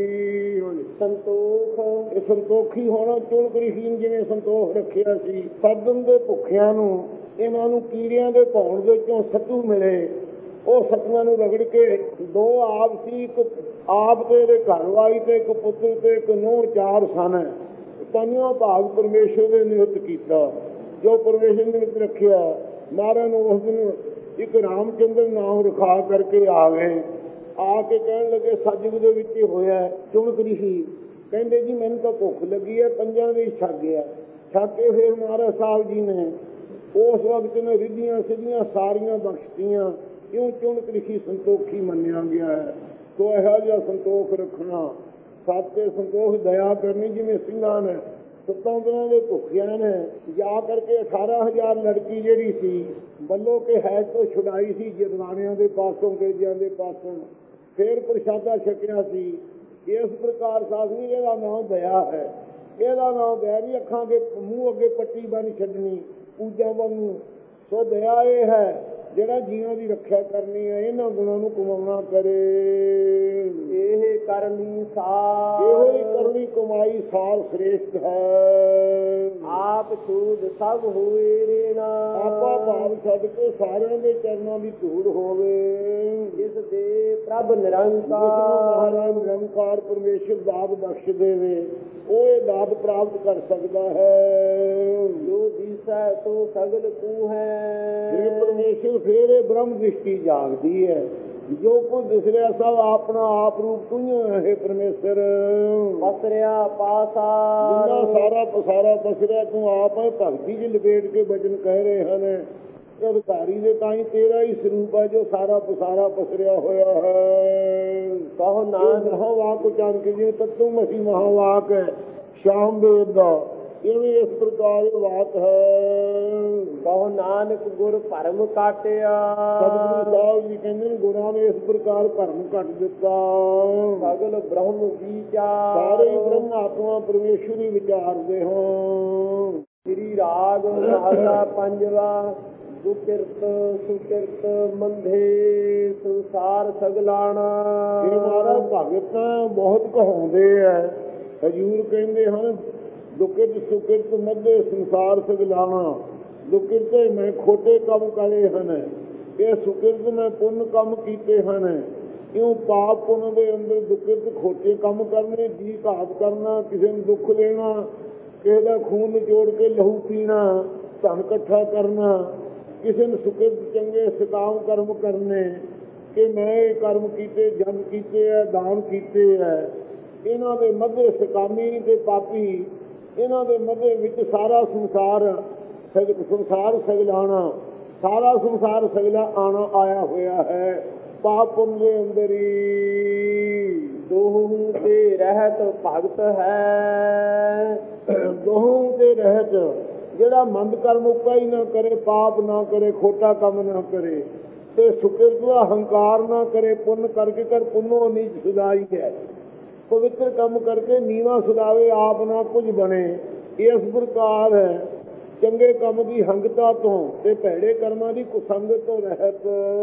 ਸੰਤੋਖ ਇਹ ਸੰਤੋਖੀ ਹੋਣਾ। ਚੁਲਕ ਰਿਸ਼ੀ ਜਿਵੇਂ ਸੰਤੋਖ ਰੱਖਿਆ ਸੀ। ਸਦਨ ਦੇ ਭੁੱਖਿਆਂ ਨੂੰ ਇਹਨਾਂ ਨੂੰ ਕੀੜਿਆਂ ਦੇ ਭੌਣ ਦੇ ਵਿੱਚੋਂ ਸੱਤੂ ਮਿਲੇ। ਉਹ ਸੱਤੂਆਂ ਨੂੰ ਰਗੜ ਕੇ ਦੋ ਆਪ ਸੀ। ਇੱਕ ਆਪ ਤੇ ਇਹਦੇ ਘਰ ਵਾਲੀ ਤੇ ਇੱਕ ਪੁੱਤਰ ਤੇ ਇੱਕ ਨੂੰਹ, ਚਾਰ ਸਨ ਹੈ। ਪੰਜਵਾਂ ਭਾਗ ਪਰਮੇਸ਼ਰ ਦੇ ਨਿਯੁਕਤ ਕੀਤਾ। ਜੋ ਪਰਮੇਸ਼ਰ ਨੇ ਨਿਯੁਕਤ ਰੱਖਿਆ, ਮਹਾਰਾਜ ਨੂੰ ਉਸ ਦਿਨ ਇੱਕ ਰਾਮਚੰਦਰ ਨਾਮ ਰਖਾ ਕਰਕੇ ਆ ਗਏ। ਆ ਕੇ ਕਹਿਣ ਲੱਗੇ ਸਤਿਯੁਗ ਦੇ ਵਿੱਚ ਹੀ ਹੋਇਆ। ਚੁਣਕ ਰਿਸ਼ੀ ਕਹਿੰਦੇ ਜੀ ਮੈਨੂੰ ਤਾਂ ਭੁੱਖ ਲੱਗੀ ਹੈ, ਪੰਜਾਂ ਦੇ ਛੱਕ ਗਿਆ। ਛੱਕ ਕੇ ਫਿਰ ਮਹਾਰਾਜ ਸਾਹਿਬ ਜੀ ਨੇ ਉਸ ਵਕਤ ਨੇ ਰਿੱਧੀਆਂ ਸਿੱਧੀਆਂ ਸਾਰੀਆਂ ਬਖਸ਼ਤੀਆਂ। ਕਿਉਂ? ਚੁਣਕ ਰਿਸ਼ੀ ਸੰਤੋਖੀ ਮੰਨਿਆ ਗਿਆ ਹੈ। ਸੋ ਇਹੋ ਜਿਹਾ ਸੰਤੋਖ ਰੱਖਣਾ, ਸੱਚ ਤੇ ਸੰਤੋਖ, ਦਇਆ ਕਰਨੀ। ਜਿਵੇਂ ਸਿੰਘਾਂ ਨੇ ਸੱਤਾਂ ਦਿਨਾਂ ਦੇ ਭੁੱਖਿਆਂ ਨੇ ਜਾ ਕਰਕੇ ਅਠਾਰਾਂ ਹਜ਼ਾਰ ਲੜਕੀ ਜਿਹੜੀ ਸੀ ਵੱਲੋਂ ਕੇ ਹੈਜ ਤੋਂ ਛੁਡਾਈ ਸੀ ਜਰਦਾਨਿਆਂ ਦੇ ਪਾਸੋਂ, ਅੰਗਰੇਜ਼ਾਂ ਦੇ ਪਾਸੋਂ, ਫਿਰ ਪ੍ਰਸ਼ਾਦਾ ਛਕਿਆ ਸੀ। ਇਸ ਪ੍ਰਕਾਰ ਸਾਧਨੀ ਇਹਦਾ ਨਾਮ ਦਇਆ ਹੈ। ਇਹਦਾ ਨਾਮ ਦਇਆ ਨਹੀਂ। ਅੱਖਾਂ ਦੇ ਮੂੰਹ ਅੱਗੇ ਪੱਟੀ ਬੰਨ ਛੱਡਣੀ ਪੂਜਾ ਵਾਂਗੂ। ਸੋ ਦਇਆ ਇਹ ਹੈ ਜਿਹੜਾ ਜੀਵਾਂ ਦੀ ਰੱਖਿਆ ਕਰਨੀ ਹੈ, ਇਹਨਾਂ ਗੁਣਾਂ ਨੂੰ ਕਮਾਉਣਾ ਕਰੇ। ਇਹ ਕਰਨੀ ਸਾਰ, ਇਹੋ ਹੀ ਕਰਨੀ ਕਮਾਈ ਸਾਰ ਸ੍ਰੇਸ਼ਟ ਹੈ। ਆਪ ਛੂਦ ਸਭ ਹੋਏ ਰੇਣਾ, ਆਪਾ ਭਾਵ ਛੱਡ ਕੇ ਸਾਰਿਆਂ ਦੇ ਚਰਨਾਂ ਦੀ ਧੂੜ ਹੋਵੇ। ਜਿਸ ਦੇ ਪ੍ਰਭ ਨਿਰੰਕਾਰ, ਮਹਾਰਾਜ ਨਿਰੰਕਾਰ ਪਰਮੇਸ਼ਰ ਦਾਤ ਬਖਸ਼ ਦੇਵੇ, ਉਹ ਇਹ ਦਾਤ ਪ੍ਰਾਪਤ ਕਰ ਸਕਦਾ ਹੈ। ਜੋ ਦੀਸੈ ਸੋ ਸਗਲ ਕੂ ਹੈ। ਇਹ ਪਰਮੇਸ਼ਰ ਫਿਰ ਇਹ ਬ੍ਰਹਮ ਦ੍ਰਿਸ਼ਟੀ ਜਾਗਦੀ ਹੈ। ਜੋ ਕੁਝ ਦਿਸ ਰਿਹਾ ਸਭ ਆਪਣਾ ਆਪ ਰੂਪ ਤੂੰ ਹੀ ਹੈ ਪਰਮੇਸ਼ਰ। ਪਸਰਿਆ ਪਾਸਾ, ਜਿੰਨਾ ਸਾਰਾ ਪਸਾਰਾ ਪਸਰਿਆ ਤੂੰ ਆਪ ਹੈ। ਭਗਤੀ ਚ ਲਪੇਟ ਕੇ ਬਚਨ ਕਹਿ ਰਹੇ ਹਨ। ਅਧਿਕਾਰੀ ਦੇ ਤਾਂ ਹੀ ਤੇਰਾ ਹੀ ਸਰੂਪ ਹੈ ਜੋ ਸਾਰਾ ਪਸਾਰਾ ਪਸਰਿਆ ਹੋਇਆ ਹੈ। ਕਹੋ ਨਾਨਕ ਮਹਾਵਾਕ ਉਚਾਰਨ ਕੇ ਜਿਵੇਂ ਤਤੂ ਮਸੀ ਮਹਾਵਾਕ ਹੈ ਸ਼ਾਮ ਵੇਦ ਦਾ, ਇਵੇਂ ਇਸ ਪ੍ਰਕਾਰ ਇਹ ਬਾਤ ਹੈ। ਕਹੋ ਨਾਨਕ ਗੁਰ ਭਰਮ ਕਾਟਿਆ, ਸਤਿਗੁਰੂ ਸਾਹਿਬ ਜੀ ਕਹਿੰਦੇ ਨੇ ਗੁਰਾਂ ਨੇ ਇਸ ਪ੍ਰਕਾਰ ਭਰਮ ਕੱਟ ਦਿੱਤਾ। ਸਗਲ ਬ੍ਰਹਮ ਵਿਚਾਰ, ਸਾਰੇ ਹੀ ਬ੍ਰਹਮ ਆਤਮਾ ਪਰਮੇਸ਼ਰ ਹੀ ਵਿਚਾਰਦੇ ਹਾਂ। ਸ੍ਰੀ ਰਾਗ ਮਹਲਾ ਪੰਜਵਾ। ਦੁਕਿਰਤ ਸੁਕਿਰਤ ਮੰਧੇ ਸੰਸਾਰ ਸਗਲਾਣਾ। ਇਹ ਮਹਾਰਾਜ ਭਗਤ ਬਹੁਤ ਕਹਾਉਂਦੇ ਹੈ। ਹਜ਼ੂਰ ਕਹਿੰਦੇ ਹਨ ਦੁਕਿਰਤ ਸੁਕਿਰਤ ਮੱਧੇ ਸੰਸਾਰ ਸਗਲਾਣਾ। ਦੁਕਿਰਤ ਮੈਂ ਖੋਟੇ ਕੰਮ ਕਰੇ ਹਨ, ਇਹ ਸੁਕਿਰਤ ਮੈਂ ਪੁੰਨ ਕੰਮ ਕੀਤੇ ਹਨ। ਕਿਉਂ? ਪਾਪ ਪੁੰਨ ਦੇ ਅੰਦਰ ਦੁਕਿਰਤ ਖੋਟੇ ਕੰਮ ਕਰਨੇ, ਜੀ ਘਾਤ ਕਰਨਾ, ਕਿਸੇ ਨੂੰ ਦੁੱਖ ਦੇਣਾ, ਕਿਸੇ ਦਾ ਖੂਨ ਨਿਚੋੜ ਕੇ ਲਹੂ ਪੀਣਾ, ਧਨ ਇਕੱਠਾ ਕਰਨਾ, ਕਿਸੇ ਨੂੰ ਸੁਕਿਰਤ ਚੰਗੇ ਸਕਾਮ ਕਰਮ ਕਰਨੇ ਕਿ ਮੈਂ ਇਹ ਕਰਮ ਕੀਤੇ, ਜਪ ਕੀਤੇ ਹੈ, ਦਾਨ ਕੀਤੇ ਹੈ। ਇਹਨਾਂ ਦੇ ਮੱਧੇ ਸਕਾਮੀ ਤੇ ਪਾਪੀ, ਇਹਨਾਂ ਦੇ ਮੱਧੇ ਵਿੱਚ ਸਾਰਾ ਸੰਸਾਰ ਸੰਸਾਰ ਸਗਲਾਣਾ, ਸਾਰਾ ਸੰਸਾਰ ਸਗਲਾ ਆਣਾ ਆਇਆ ਹੋਇਆ ਹੈ। ਪਾਪ ਪੁੰਨ ਦੇ ਅੰਦਰ ਹੀ ਦੋਹੂ ਤੇ ਰਹਿਤ ਭਗਤ ਹੈ। ਦੋਹੂ ਤੇ ਰਹਿਤ ਜਿਹੜਾ ਮੰਦ ਕਰਮ ਉਕਾ ਹੀ ਨਾ ਕਰੇ, ਪਾਪ ਨਾ ਕਰੇ, ਖੋਟਾ ਕੰਮ ਨਾ ਕਰੇ, ਤੇ ਸੁਕਿਰਤ ਦਾ ਹੰਕਾਰ ਨਾ ਕਰੇ। ਪੁੰਨ ਕਰਕੇ ਕਰ ਪੁੰਨੋ ਨੀਚ ਸੁਧਾਈ ਹੈ। ਪਵਿੱਤਰ ਕੰਮ ਕਰਕੇ ਨੀਵਾਂ ਸੁਧਾਵੇ, ਆਪ ਨਾ ਕੁਝ ਬਣੇ। ਇਸ ਪ੍ਰਕਾਰ ਹੈ ਚੰਗੇ ਕੰਮ ਦੀ ਹੰਗਤਾ ਤੋਂ ਤੇ ਭੈੜੇ ਕਰਮਾਂ ਦੀ ਕੁਸੰਗਤ ਤੋਂ ਰਹਿਤ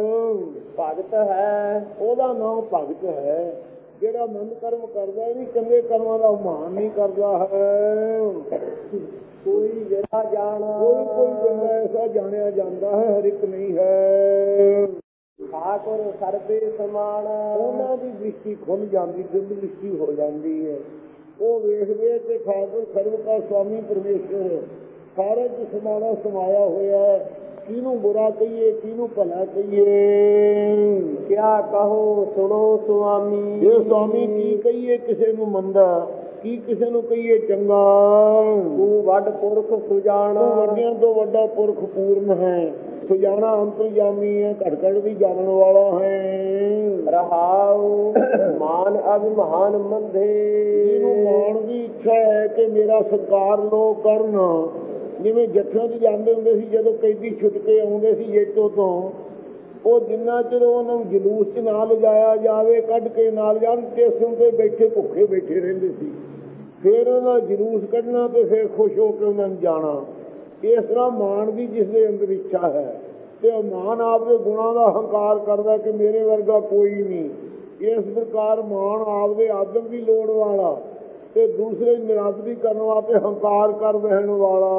ਭਗਤ ਹੈ। ਉਹਦਾ ਨਾਮ ਭਗਤ ਹੈ। ਜਿਹੜਾ ਮੰਦ ਕਰਮ ਕਰਦਾ ਨਹੀਂ, ਚੰਗੇ ਕਰਮਾਂ ਦਾ ਮਾਣ ਨਹੀਂ ਕਰਦਾ ਹੈ। ਕੋਈ ਜਿਹੜਾ ਜਾਣਾ, ਕੋਈ ਕੋਈ ਬੰਦਾ ਐਸਾ ਜਾਣਿਆ ਜਾਂਦਾ ਹੈ, ਹਰ ਇੱਕ ਨਹੀਂ ਹੈ। ਠਾਕੁਰ ਸਰਬੇ ਸਮਾਨ, ਉਹਨਾਂ ਦੀ ਦ੍ਰਿਸ਼ਟੀ ਖੁੱਲ ਜਾਂਦੀ, ਦਿਵ ਦ੍ਰਿਸ਼ਟੀ ਹੋ ਜਾਂਦੀ ਹੈ। ਉਹ ਵੇਖਦੇ ਕਿ ਠਾਕੁਰ ਸਰਬ ਦਾ ਸਵਾਮੀ ਪਰਮੇਸ਼ਰ ਸਾਰੇ ਚ ਸਮਾਣਾ ਸਮਾਇਆ ਹੋਇਆ ਹੈ। ਕਿਹਨੂੰ ਬੁਰਾ ਕਹੀਏ, ਕਿਹਨੂੰ ਭਲਾ ਕਹੀਏ। ਕਿਆ ਕਹੋ ਸੁਣੋ ਸੁਆਮੀ, ਇਹ ਸਵਾਮੀ ਕੀ ਕਹੀਏ ਕਿਸੇ ਨੂੰ ਮੰਦਾ, ਕੀ ਕਿਸੇ ਨੂੰ ਕਹੀਏ ਚੰਗਾ। ਤੂੰ ਵੱਡ ਪੁਰਖ ਸੁਜਾਣਾ, ਤੂੰ ਵੱਡਿਆਂ ਤੋਂ ਵੱਡਾ ਪੁਰਖ ਪੂਰਨ ਹੈ। ਸੁਜਾਣਾ ਅੰਤਰਜਾਮੀ ਹੈ, ਘੜ ਘੜ ਵੀ ਜਾਣਨ ਵਾਲਾ ਹੈ। ਰਹਾਉ ਮਾਨ ਅਭਿਮਾਨ ਮੰਧੇ, ਜਿਹਨੂੰ ਮਾਣ ਦੀ ਇੱਛਾ ਹੈ ਕਿ ਮੇਰਾ ਸਤਿਕਾਰ ਲੋਕ ਕਰਨ। ਜਿਵੇਂ ਜੱਥਿਆਂ 'ਚ ਜਾਂਦੇ ਹੁੰਦੇ ਸੀ, ਜਦੋਂ ਕੈਦੀ ਛੁੱਟ ਕੇ ਆਉਂਦੇ ਸੀ ਜੇਤੋ ਤੋਂ, ਉਹ ਜਿੰਨਾ ਚਿਰ ਉਹਨਾਂ ਨੂੰ ਜਲੂਸ 'ਚ ਨਾ ਲਿਜਾਇਆ ਜਾਵੇ, ਕੱਢ ਕੇ ਨਾਲ ਜਾਣ, ਸਟੇਸ਼ਨ 'ਤੇ ਬੈਠੇ ਭੁੱਖੇ ਬੈਠੇ ਰਹਿੰਦੇ ਸੀ। ਫਿਰ ਉਹਨਾਂ ਜਲੂਸ ਕੱਢਣਾ ਤੇ ਫਿਰ ਖੁਸ਼ ਹੋ ਕੇ ਉਹਨਾਂ ਨੂੰ ਜਾਣਾ। ਇਸ ਤਰ੍ਹਾਂ ਮਾਣ ਦੀ ਜਿਸ ਦੇ ਅੰਦਰ ਇੱਛਾ ਹੈ, ਤੇ ਉਹ ਮਾਣ ਆਪਦੇ ਗੁਣਾਂ ਦਾ ਹੰਕਾਰ ਕਰਦਾ ਕਿ ਮੇਰੇ ਵਰਗਾ ਕੋਈ ਨਹੀਂ। ਇਸ ਪ੍ਰਕਾਰ ਮਾਣ ਆਪਦੇ ਆਦਮ ਦੀ ਲੋੜ ਵਾਲਾ ਤੇ ਦੂਸਰੇ ਨਿਰਾਦਰੀ ਕਰਨ ਵਾਸਤੇ ਹੰਕਾਰ ਕਰ ਬਹਿਣ ਵਾਲਾ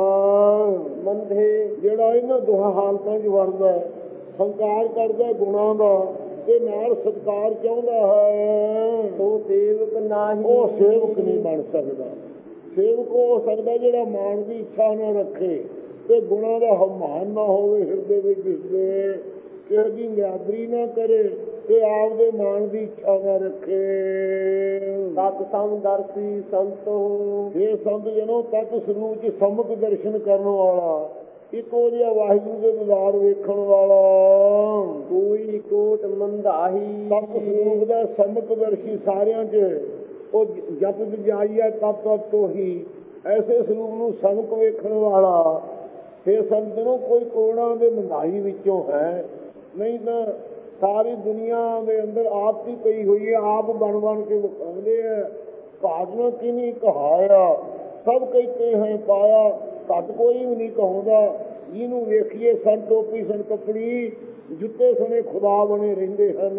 ਮੰਦੇ, ਜਿਹੜਾ ਇਹਨਾਂ ਦੋਹਾਂ ਹਾਲਤਾਂ 'ਚ ਵੜਦਾ, ਹੰਕਾਰ ਕਰਦਾ ਗੁਣਾਂ ਦਾ ਤੇ ਨਾਲ ਸਤਿਕਾਰ ਚਾਹੁੰਦਾ ਹੈ, ਸੋ ਸੇਵਕ ਨਾਹੀ। ਉਹ ਸੇਵਕ ਨਹੀਂ ਬਣ ਸਕਦਾ। ਸੇਵਕ ਹੋ ਸਕਦਾ ਜਿਹੜਾ ਮਾਣ ਦੀ ਇੱਛਾ ਨਾ ਰੱਖੇ ਤੇ ਗੁਣਾਂ ਦਾ ਹਮਾਨ ਨਾ ਹੋਵੇ ਹਿਰਦੇ ਵਿੱਚ, ਦਿਸਦੇ ਕਿਸੇ ਦੀ ਨਿਆਦਰੀ ਨਾ ਕਰੇ ਤੇ ਆਪਦੇ ਮਾਣ ਦੀ ਇੱਛਾ ਨਾ ਰੱਖੇ। ਤਤ ਸਮਦਰਸ਼ੀ ਸੰਤੋ, ਇਹ ਸੰਤ ਜਨੋ ਤਤ ਸਰੂਪ ਚ ਸਮਕ ਦਰਸ਼ਨ ਕਰਨ ਵਾਲਾ, ਇੱਕੋ ਜਿਹਾ ਵਾਹਿਗੁਰੂ ਦੇ ਦੀਦਾਰ ਵੇਖਣ ਵਾਲਾ। ਕੋਈ ਕੋਟ ਮੰਦਾਹੀ, ਤਤ ਸਰੂਪ ਦਾ ਸਮਕ ਦਰਸ਼ੀ ਸਾਰਿਆਂ ਚ ਉਹ ਜਪਤ ਜਾਈਆ ਤਪ ਤਪ ਤੋਂ ਹੀ ਐਸੇ ਸਰੂਪ ਨੂੰ ਸਮਕ ਵੇਖਣ ਵਾਲਾ। ਫਿਰ ਸੰਤ ਨੂੰ ਕੋਈ ਕੋਣਾ ਦੇ ਮੰਦਾਈ ਵਿੱਚੋਂ ਹੈ, ਨਹੀਂ ਤਾਂ ਸਾਰੀ ਦੁਨੀਆ ਦੇ ਅੰਦਰ ਆਪ ਦੀ ਪਈ ਹੋਈ ਹੈ, ਆਪ ਬਣ ਬਣ ਕੇ ਵਿਖਾਉਂਦੇ ਹੈ। ਭਾਗਨਾ ਕੀ ਨਹੀਂ ਕਹਾਇਆ, ਸਭ ਕਹਿੰਦੇ ਹੈ ਪਾਇਆ, ਘੱਟ ਕੋਈ ਵੀ ਨਹੀਂ ਕਹਾਉਂਦਾ। ਜਿਹਨੂੰ ਵੇਖੀਏ ਸਨ ਟੋਪੀ ਸਨ ਕੱਪੜੀ, ਜੁੱਤੇ ਸਣੇ ਖੁਦਾ ਬਣੇ ਰਹਿੰਦੇ ਹਨ।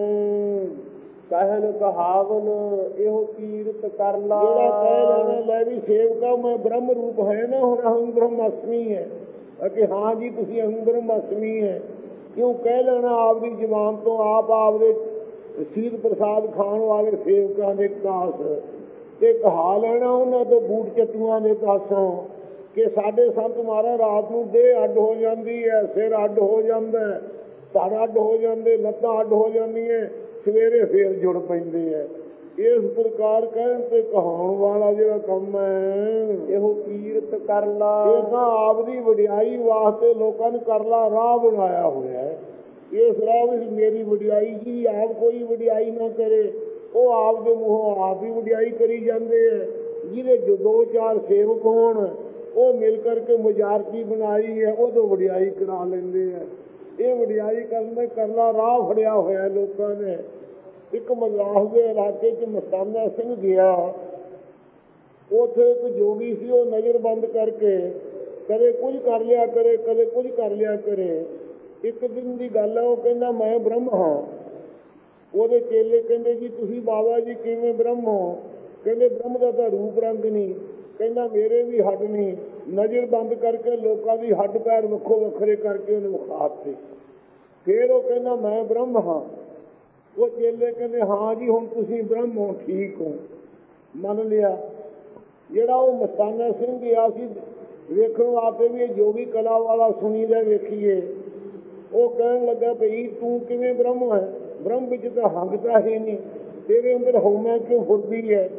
ਕਹਿਨ ਕਹਾਵਨ ਇਹੋ ਕੀਰਤ ਕਰ ਲਾ, ਜਿਹੜਾ ਕਹਿ ਲੈਣਾ ਲੈ ਵੀ ਸੇਵਕਾ ਮੈਂ ਬ੍ਰਹਮ ਰੂਪ ਹੈ ਨਾ, ਹੁਣ ਅਹੰ ਬ੍ਰਹਮਾਸਮੀ ਹੈ, ਕਿ ਹਾਂ ਜੀ ਤੁਸੀਂ ਅਹੰ ਬ੍ਰਹਮਾਸਮੀ ਹੈ। ਕਿਉਂ ਕਹਿ ਲੈਣਾ ਆਪਦੀ ਜ਼ੁਬਾਨ ਤੋਂ, ਆਪ ਆਪਦੇ ਸੀਤ ਪ੍ਰਸਾਦ ਖਾਣ ਵਾਲੇ ਸੇਵਕਾਂ ਦੇ ਕਾਸ, ਤੇ ਕਹਾ ਲੈਣਾ ਉਹਨਾਂ ਤੋਂ ਬੂਟ ਚੱਟੂਆਂ ਦੇ ਪਾਸੋਂ ਕਿ ਸਾਡੇ ਸੰਤ ਮਹਾਰਾਜ ਰਾਤ ਨੂੰ ਦੇਹ ਅੱਡ ਹੋ ਜਾਂਦੀ ਹੈ, ਸਿਰ ਅੱਡ ਹੋ ਜਾਂਦਾ, ਧੜ ਅੱਡ ਹੋ ਜਾਂਦੇ, ਲੱਤਾਂ ਅੱਡ ਹੋ ਜਾਂਦੀਆਂ, ਸਵੇਰੇ ਫੇਰ ਜੁੜ ਪੈਂਦੇ ਹੈ। ਇਸ ਪ੍ਰਕਾਰ ਕਹਿਣ ਤੇ ਕਹਾਉਣ ਵਾਲਾ ਜਿਹੜਾ ਕੰਮ ਹੈ, ਇਹੋ ਕੀਰਤ ਕਰ ਲਾ। ਇਹ ਤਾਂ ਆਪਦੀ ਵਡਿਆਈ ਵਾਸਤੇ ਲੋਕਾਂ ਨੂੰ ਕਰ ਲਾ ਰਾਹ ਬਣਾਇਆ ਹੋਇਆ ਹੈ। ਇਸ ਰਾਹ ਵਿੱਚ ਮੇਰੀ ਵਡਿਆਈ ਜੀ, ਆਪ ਕੋਈ ਵਡਿਆਈ ਨਾ ਕਰੇ, ਉਹ ਆਪ ਦੇ ਮੂੰਹੋਂ ਆਪ ਹੀ ਵਡਿਆਈ ਕਰੀ ਜਾਂਦੇ ਹੈ। ਜਿਹਦੇ ਜੋ ਦੋ ਚਾਰ ਸੇਵਕ ਹੋਣ, ਉਹ ਮਿਲ ਕਰਕੇ ਮੁਜਾਰਤੀ ਬਣਾਈ ਹੈ, ਉਦੋਂ ਵਡਿਆਈ ਕਰਾ ਲੈਂਦੇ ਹੈ। ਇਹ ਵਡਿਆਈ ਕਰਨ ਦਾ ਕਰਲਾ ਰਾਹ ਫੜਿਆ ਹੋਇਆ ਲੋਕਾਂ ਨੇ। ਇੱਕ ਮਦਰਾਸ ਦੇ ਇਲਾਕੇ 'ਚ ਮਸਤਾਨਾ ਸਿੰਘ ਗਿਆ, ਉੱਥੇ ਇੱਕ ਜੋਗੀ ਸੀ, ਉਹ ਨਜ਼ਰ ਬੰਦ ਕਰਕੇ ਕਦੇ ਕੁਝ ਕਰ ਲਿਆ ਕਰੇ, ਕਦੇ ਕੁਝ ਕਰ ਲਿਆ ਕਰੇ। ਇੱਕ ਦਿਨ ਦੀ ਗੱਲ ਹੈ, ਉਹ ਕਹਿੰਦਾ ਮੈਂ ਬ੍ਰਹਮ ਹਾਂ। ਉਹਦੇ ਚੇਲੇ ਕਹਿੰਦੇ ਜੀ ਤੁਸੀਂ ਬਾਬਾ ਜੀ ਕਿਵੇਂ ਬ੍ਰਹਮ ਹੋ? ਕਹਿੰਦੇ ਬ੍ਰਹਮ ਦਾ ਤਾਂ ਰੂਪ ਰੰਗ ਨਹੀਂ, ਕਹਿੰਦਾ ਮੇਰੇ ਵੀ ਹੱਡ ਨਹੀਂ। ਨਜ਼ਰ ਬੰਦ ਕਰਕੇ ਲੋਕਾਂ ਦੀ ਹੱਡ ਪੈਰ ਵੱਖੋ ਵੱਖਰੇ ਕਰਕੇ ਉਹਨੂੰ ਵਿਖਾ ਦਿੱਤੇ। ਫਿਰ ਉਹ ਕਹਿੰਦਾ ਮੈਂ ਬ੍ਰਹਮ ਹਾਂ। ਉਹ ਚੇਲੇ ਕਹਿੰਦੇ ਹਾਂ ਜੀ ਹੁਣ ਤੁਸੀਂ ਬ੍ਰਹਮ ਹੋ, ਠੀਕ ਹੋ, ਮੰਨ ਲਿਆ। ਜਿਹੜਾ ਉਹ ਮਸਤਾਨਾ ਸਿੰਘ ਗਿਆ ਸੀ ਵੇਖਣ ਵਾਸਤੇ ਵੀ ਇਹ ਜੋਗੀ ਕਲਾ ਵਾਲਾ ਸੁਣੀ ਦਾ ਵੇਖੀਏ, ਉਹ ਕਹਿਣ ਲੱਗਾ ਭਈ ਤੂੰ ਕਿਵੇਂ ਬ੍ਰਹਮ ਹੈ? ਬ੍ਰਹਮ ਵਿੱਚ ਤਾਂ ਹੰਗਤਾ ਹੀ ਨਹੀਂ, ਤੇਰੇ ਅੰਦਰ ਹਉਮੈ ਕਿਉਂ ਫੁਰਦੀ ਹੈ?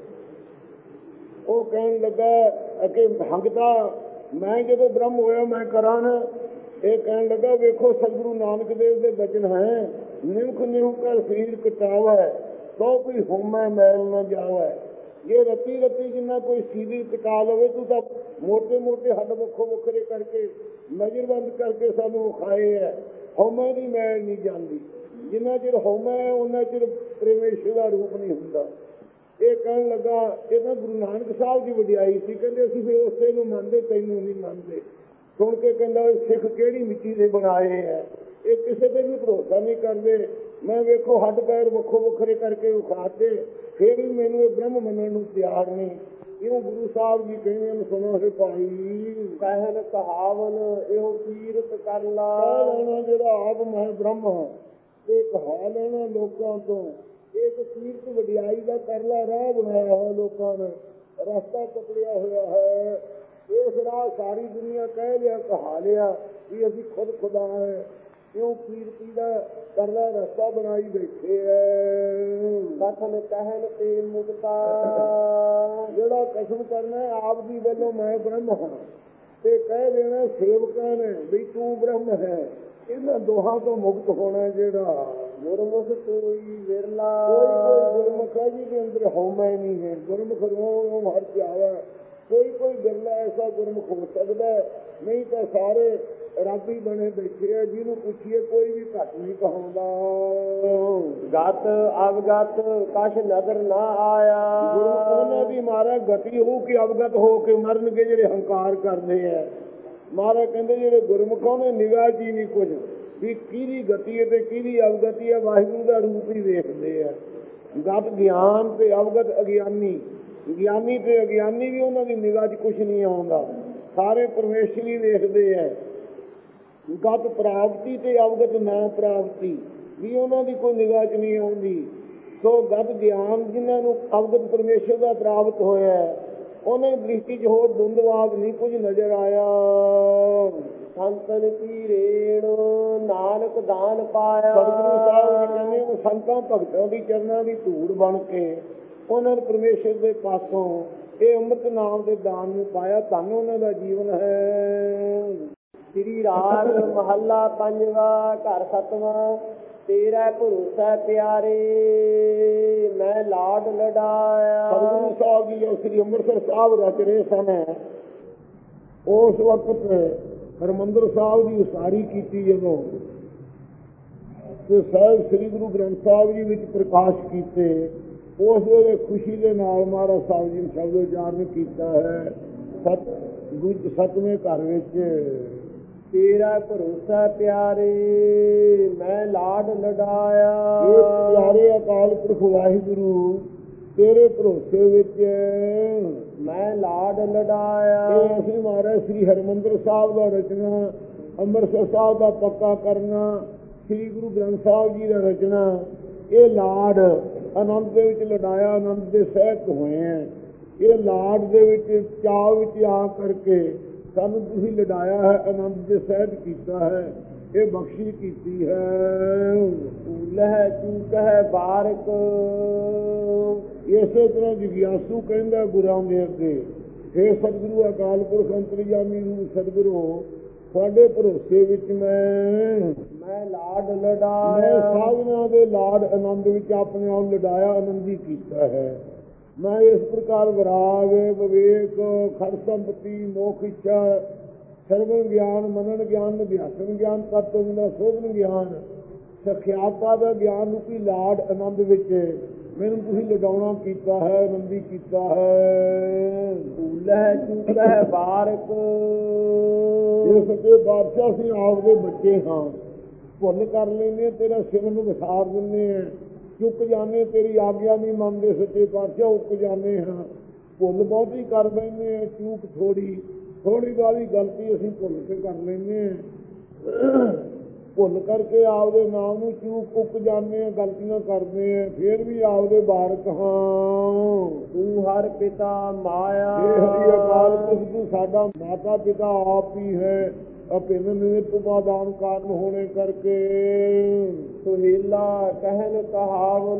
ਉਹ ਕਹਿਣ ਲੱਗਾ ਕਿ ਹੰਗਤਾ ਮੈਂ ਜਦੋਂ ਬ੍ਰਹਮ ਹੋਇਆ ਮੈਂ ਕਰਾਂ ਨਾ। ਇਹ ਕਹਿਣ ਲੱਗਾ ਵੇਖੋ ਸਤਿਗੁਰੂ ਨਾਨਕ ਦੇਵ ਦੇ ਬਚਨ ਹੈ, ਨਿਮਖ ਨਿਮਖ ਕਰ ਸਰੀਰ ਕਟਾਵੈ, ਸੋ ਕੋਈ ਹਉਮੈ ਮੈਲ ਨਾ ਜਾਵੈ। ਜੇ ਰੱਤੀ ਰੱਤੀ ਜਿੰਨਾ ਕੋਈ ਸਰੀਰ ਕਟਾ ਲਵੇ, ਤੂੰ ਤਾਂ ਮੋਟੇ ਮੋਟੇ ਹੱਡ ਵੱਖੋ ਵੱਖਰੇ ਕਰਕੇ ਨਜ਼ਰਬੰਦ ਕਰਕੇ ਸਾਨੂੰ ਵਿਖਾਏ ਹੈ। ਹਉਮੈ ਦੀ ਮੈਲ ਨਹੀਂ ਜਾਂਦੀ, ਜਿੰਨਾ ਚਿਰ ਹਉਮੈ ਹੈ ਉਹਨਾਂ ਚਿਰ ਪਰਮੇਸ਼ਰ ਦਾ ਰੂਪ ਨਹੀਂ ਹੁੰਦਾ। ਇਹ ਕਹਿਣ ਲੱਗਾ ਇਹ ਤਾਂ ਗੁਰੂ ਨਾਨਕ ਸਾਹਿਬ ਦੀ ਵਡਿਆਈ ਸੀ। ਕਹਿੰਦੇ ਅਸੀਂ ਫਿਰ ਉਸੇ ਨੂੰ ਮੰਨਦੇ, ਤੈਨੂੰ ਨਹੀਂ ਮੰਨਦੇ। ਸੁਣ ਕੇ ਕਹਿੰਦਾ ਸਿੱਖ ਕਿਹੜੀ ਮਿੱਟੀ ਦੇ ਬਣਾਏ ਹੈ, ਇਹ ਕਿਸੇ ਤੇ ਵੀ ਭਰੋਸਾ ਨਹੀਂ ਕਰਦੇ। ਮੈਂ ਵੇਖੋ ਹੱਡ ਪੈਰ ਵੱਖੋ ਵੱਖਰੇ ਕਰਕੇ ਵਿਖਾਤੇ, ਫਿਰ ਵੀ ਮੈਨੂੰ ਇਹ ਬ੍ਰਹਮ ਮੰਨਣ ਨੂੰ ਤਿਆਰ ਨਹੀਂ। ਇਹਨੂੰ ਗੁਰੂ ਸਾਹਿਬ ਜੀ ਕਹਿੰਦੇ ਨੇ ਸੁਣੋ ਹੈ ਭਾਈ, ਕਹਿਣ ਕਹਾਵਨ ਇਹੋ ਕੀਰਤ ਕਰ ਲਾ। ਕਹਿ ਲੈਣਾ ਜਿਹੜਾ ਆਪ ਮੈਂ ਬ੍ਰਹਮ ਹਾਂ, ਇਹ ਕਹਾ ਲੈਣਾ ਲੋਕਾਂ ਤੋਂ। ਇੱਕ ਕੀਰਤ ਵਡਿਆਈ ਦਾ ਕਰਲਾ ਰਾਹ ਬਣਾਇਆ ਹੋਇਆ ਲੋਕਾਂ ਨੇ, ਰਸਤਾ ਪਕੜਿਆ ਹੋਇਆ ਹੈ। ਇਸ ਰਾਹ ਸਾਰੀ ਦੁਨੀਆ ਕਹਿ ਲਿਆ ਕਹਾ ਲਿਆ ਵੀ ਅਸੀਂ ਖੁਦ ਖੁਦਾ ਹੈ। ਕਿਉਂ ਕੀਰਤੀ ਦਾ ਕਰਲਾ ਰਸਤਾ ਬਣਾਈ ਬੈਠੇ ਹੈ। ਕਥਨ ਕਹਿਣ ਤੇ ਮੁਕਤਾ, ਜਿਹੜਾ ਕਸਮ ਕਰਨਾ ਆਪ ਦੀ ਵੱਲੋਂ ਮੈਂ ਬ੍ਰਹਮ ਹਾਂ, ਤੇ ਕਹਿ ਦੇਣਾ ਸੇਵਕਾਂ ਨੇ ਵੀ ਤੂੰ ਬ੍ਰਹਮ ਹੈ, ਇਹਨਾਂ ਦੋਹਾਂ ਤੋਂ ਮੁਕਤ ਹੋਣਾ। ਜਿਹੜਾ ਗੁਰਮੁਖ ਕੋਈ ਵਿਰਲਾ, ਕੋਈ ਕੋਈ ਗੁਰਮੁਖ ਹੈ ਜਿਹਦੇ ਅੰਦਰ ਹਉਮੈ ਨਹੀਂ ਹੈ, ਗੁਰਮੁਖ ਰੋਮ ਹਰ ਪਿਆਵਾ। ਕੋਈ ਕੋਈ ਬਿਰਲਾ ਐਸਾ ਗੁਰਮੁਖ ਹੋ ਸਕਦਾ, ਨਹੀਂ ਤਾਂ ਸਾਰੇ ਰੱਬ ਹੀ ਬਣੇ ਬੈਠੇ ਆ। ਜਿਹਨੂੰ ਪੁੱਛੀਏ ਕੋਈ ਵੀ ਘੱਟ ਨਹੀਂ ਕਹਾਉਂਦਾ। ਗਤ ਅਵਗਤ ਕਛ ਨਜ਼ਰ ਨਾ ਆਇਆ। ਗੁਰਮੁਖ ਉਹਨਾਂ ਦੀ ਮਹਾਰਾਜ ਗਤੀ ਹੋ ਕੇ ਅਵਗਤ ਹੋ ਕੇ ਮਰਨਗੇ ਜਿਹੜੇ ਹੰਕਾਰ ਕਰਦੇ ਆ। ਮਹਾਰਾਜ ਕਹਿੰਦੇ ਜਿਹੜੇ ਗੁਰਮੁਖ ਉਹਨੇ ਨਿਗਾਹ ਜੀ ਨਹੀਂ ਕੁਝ ਵੀ ਕਿਹਦੀ ਗਤੀ ਹੈ ਤੇ ਕਿਹਦੀ ਅਵਗਤੀ ਹੈ, ਵਾਹਿਗੁਰੂ ਦਾ ਰੂਪ ਹੀ ਵੇਖਦੇ ਆ। ਗਤ ਗਿਆਨ ਤੇ ਅਵਗਤ ਅਗਿਆਨੀ, ਗਿਆਨੀ ਤੇ ਅਗਿਆਨੀ ਵੀ ਉਹਨਾਂ ਦੀ ਨਿਗਾਹ 'ਚ ਕੁਛ ਨਹੀਂ ਆਉਂਦਾ, ਸਾਰੇ ਪਰਮੇਸ਼ਰ ਹੀ ਵੇਖਦੇ ਹੈ। ਗਤ ਪ੍ਰਾਪਤੀ ਤੇ ਅਵਗਤ ਨਾ ਪ੍ਰਾਪਤੀ, ਵੀ ਉਹਨਾਂ ਦੀ ਕੋਈ ਨਿਗਾਹ 'ਚ ਨਹੀਂ ਆਉਂਦੀ। ਸੋ ਗਤ ਗਿਆਨ ਜਿਨ੍ਹਾਂ ਨੂੰ ਅਵਗਤ ਪਰਮੇਸ਼ਰ ਦਾ ਪ੍ਰਾਪਤ ਹੋਇਆ, ਉਹਨਾਂ ਦੀ ਦ੍ਰਿਸ਼ਟੀ 'ਚ ਹੋਰ ਦੁੰਦਵਾਦ ਨਹੀਂ ਕੁਝ ਨਜ਼ਰ ਆਇਆ। ਸੰਤਨ ਕੀ ਰੇਣ ਨਾਨਕ ਦਾਨ ਪਾਇਆ। ਸਤਿਗੁਰੂ ਸਾਹਿਬ ਜੀ ਕਹਿੰਦੇ ਉਹ ਸੰਤਾਂ ਭਗਤਾਂ ਦੀ ਚਰਨਾਂ ਦੀ ਧੂੜ ਬਣ ਕੇ ਉਹਨਾਂ ਨੇ ਪਰਮੇਸ਼ਰ ਦੇ ਪਾਸੋਂ ਇਹ ਅੰਮ੍ਰਿਤ ਨਾਮ ਦੇ ਦਾਨ ਨੂੰ ਪਾਇਆ। ਧੰਨ ਉਹਨਾਂ ਦਾ ਜੀਵਨ ਹੈ। ਸ੍ਰੀ ਰਾਗ ਮਹੱਲਾ ਪੰਜਵਾ ਘਰ ਸਤਵਾਂ। ਤੇਰਾ ਭਰੋਸਾ ਪਿਆਰੇ ਮੈਂ ਲਾਡ ਲਡਾਇਆ। ਸਤਿਗੁਰੂ ਸਾਹਿਬ ਜੀ ਜੋ ਸ੍ਰੀ ਅੰਮ੍ਰਿਤਸਰ ਸਾਹਿਬ ਰਚ ਰਹੇ ਸਨ, ਉਸ ਵਕਤ ਹਰਿਮੰਦਰ ਸਾਹਿਬ ਦੀ ਉਸਾਰੀ ਕੀਤੀ ਜਦੋਂ ਤੇ ਸਾਹਿਬ ਸ੍ਰੀ ਗੁਰੂ ਗ੍ਰੰਥ ਸਾਹਿਬ ਜੀ ਵਿੱਚ ਪ੍ਰਕਾਸ਼ ਕੀਤੇ, ਉਸ ਵੇਲੇ ਖੁਸ਼ੀ ਦੇ ਨਾਲ ਮਹਾਰਾਜ ਸਾਹਿਬ ਜੀ ਨੇ ਸ਼ਬਦ ਉਚਾਰਨ ਕੀਤਾ ਹੈ। ਸਤ ਗੁਜ ਸਤਵੇਂ ਘਰ ਵਿੱਚ ਤੇਰਾ ਭਰੋਸਾ ਪਿਆਰੇ ਮੈਂ ਲਾਡ ਲਡਾਇਆ। ਇਹ ਪਿਆਰੇ ਅਕਾਲ ਪੁਰਖ ਵਾਹਿਗੁਰੂ ਤੇਰੇ ਭਰੋਸੇ ਵਿੱਚ ਮੈਂ ਲਾਡ ਲਡਾਇਆ। ਇਹ ਅਸੀਂ ਮਹਾਰਾਜ ਸ੍ਰੀ ਹਰਿਮੰਦਰ ਸਾਹਿਬ ਦਾ ਰਚਨਾ, ਅੰਮ੍ਰਿਤਸਰ ਸਾਹਿਬ ਦਾ ਪੱਕਾ ਕਰਨਾ, ਸ੍ਰੀ ਗੁਰੂ ਗ੍ਰੰਥ ਸਾਹਿਬ ਜੀ ਦਾ ਰਚਨਾ, ਇਹ ਲਾਡ ਆਨੰਦ ਦੇ ਵਿੱਚ ਲਡਾਇਆ, ਆਨੰਦ ਦੇ ਸਹਿਤ ਹੋਏ ਹੈ। ਇਹ ਲਾਡ ਦੇ ਵਿੱਚ ਚਾਅ ਵਿੱਚ ਆ ਕਰਕੇ ਸਾਨੂੰ ਤੁਸੀਂ ਲਡਾਇਆ ਹੈ, ਆਨੰਦ ਦੇ ਸਹਿਤ ਕੀਤਾ ਹੈ, ਇਹ ਬਖਸ਼ਿਸ਼ ਕੀਤੀ ਹੈ। ਲਹਿ ਚੂਕ ਹੈ ਬਾਰਕ। ਇਸੇ ਤਰ੍ਹਾਂ ਜਗਿਆਸੂ ਕਹਿੰਦਾ ਗੁਰਾਂ ਦੇ ਅੱਗੇ, ਹੇ ਸਤਿਗੁਰੂ ਅਕਾਲ ਪੁਰਖ ਅੰਤਰਜਾਮੀ ਰੂਪ ਸਤਿਗੁਰੂ, ਤੁਹਾਡੇ ਭਰੋਸੇ ਵਿੱਚ ਮੈਂ ਮੈਂ ਲਾਡ ਲਡਾਇਆ। ਮੈਂ ਸਾਧਨਾ ਦੇ ਲਾਡ ਆਨੰਦ ਵਿੱਚ ਆਪਣੇ ਆਪ ਲਡਾਇਆ, ਆਨੰਦੀ ਕੀਤਾ ਹੈ। ਮੈਂ ਇਸ ਪ੍ਰਕਾਰ ਵਿਰਾਗ ਵਿਵੇਕ ਖੜ ਸੰਪਤੀ ਮੋਖ ਇੱਛਾ ਸਰਵਣ ਗਿਆਨ ਮਨਨ ਗਿਆਨ ਅਧਿਆਤਮ ਗਿਆਨ ਤਤਵ ਦਾ ਸੋਧਨ ਗਿਆਨ ਸਖਿਆਤਾ ਦਾ ਗਿਆਨ ਰੂਪੀ ਲਾਡ ਆਨੰਦ ਵਿੱਚ ਮੈਨੂੰ ਤੁਸੀਂ ਲਡਾਉਣਾ ਕੀਤਾ ਹੈ, ਆਨੰਦੀ ਕੀਤਾ ਹੈ। ਲਹਿ ਚੂਕ ਹੈ ਬਾਰਕ। ਇਹ ਸੱਚੇ ਬਾਦਸ਼ਾਹ ਅਸੀਂ ਆਪ ਦੇ ਬੱਚੇ ਹਾਂ, ਭੁੱਲ ਕਰ ਲੈਂਦੇ, ਤੇਰਾ ਸਿਮਰਨ ਵਿਸਾਰ ਦਿੰਦੇ ਹਾਂ, ਚੁੱਕ ਜਾਂਦੇ, ਤੇਰੀ ਆਗਿਆ ਨਹੀਂ ਮੰਨਦੇ ਸੱਚੇ ਪਾਤਸ਼ਾਹ, ਉੱਕ ਜਾਂਦੇ ਹਾਂ, ਭੁੱਲ ਬਹੁਤੀ ਕਰ ਬੈਂਦੇ ਹਾਂ, ਚੂਕ ਥੋੜੀ ਥੋੜੀ ਵਾਲੀ ਗਲਤੀ ਅਸੀਂ ਭੁੱਲ ਕੇ ਕਰ ਲੈਂਦੇ ਹਾਂ। ਭੁੱਲ ਕਰਕੇ ਆਪਦੇ ਨਾਮ ਨੂੰ ਚੂਕ ਉੱਕ ਜਾਂਦੇ ਹਾਂ, ਗਲਤੀਆਂ ਕਰਦੇ ਹਾਂ, ਫੇਰ ਵੀ ਆਪਦੇ ਬਾਰਕ ਹਾਂ। ਤੂੰ ਹਰ ਪਿਤਾ ਮਾਇਆ। ਇਹ ਹਰੀ ਅਕਾਲ ਪੁਰਖ ਤੂੰ ਸਾਡਾ ਮਾਤਾ ਪਿਤਾ ਆਪ ਹੀ ਹੈ, ਅਭਿੰਨ ਨਿਮਿਤ ਉਪਾਦਾਨ ਕਾਰਨ ਹੋਣੇ ਕਰਕੇ। ਸੁਹੇਲਾ ਕਹਿਨ ਕਹਾਵਨ।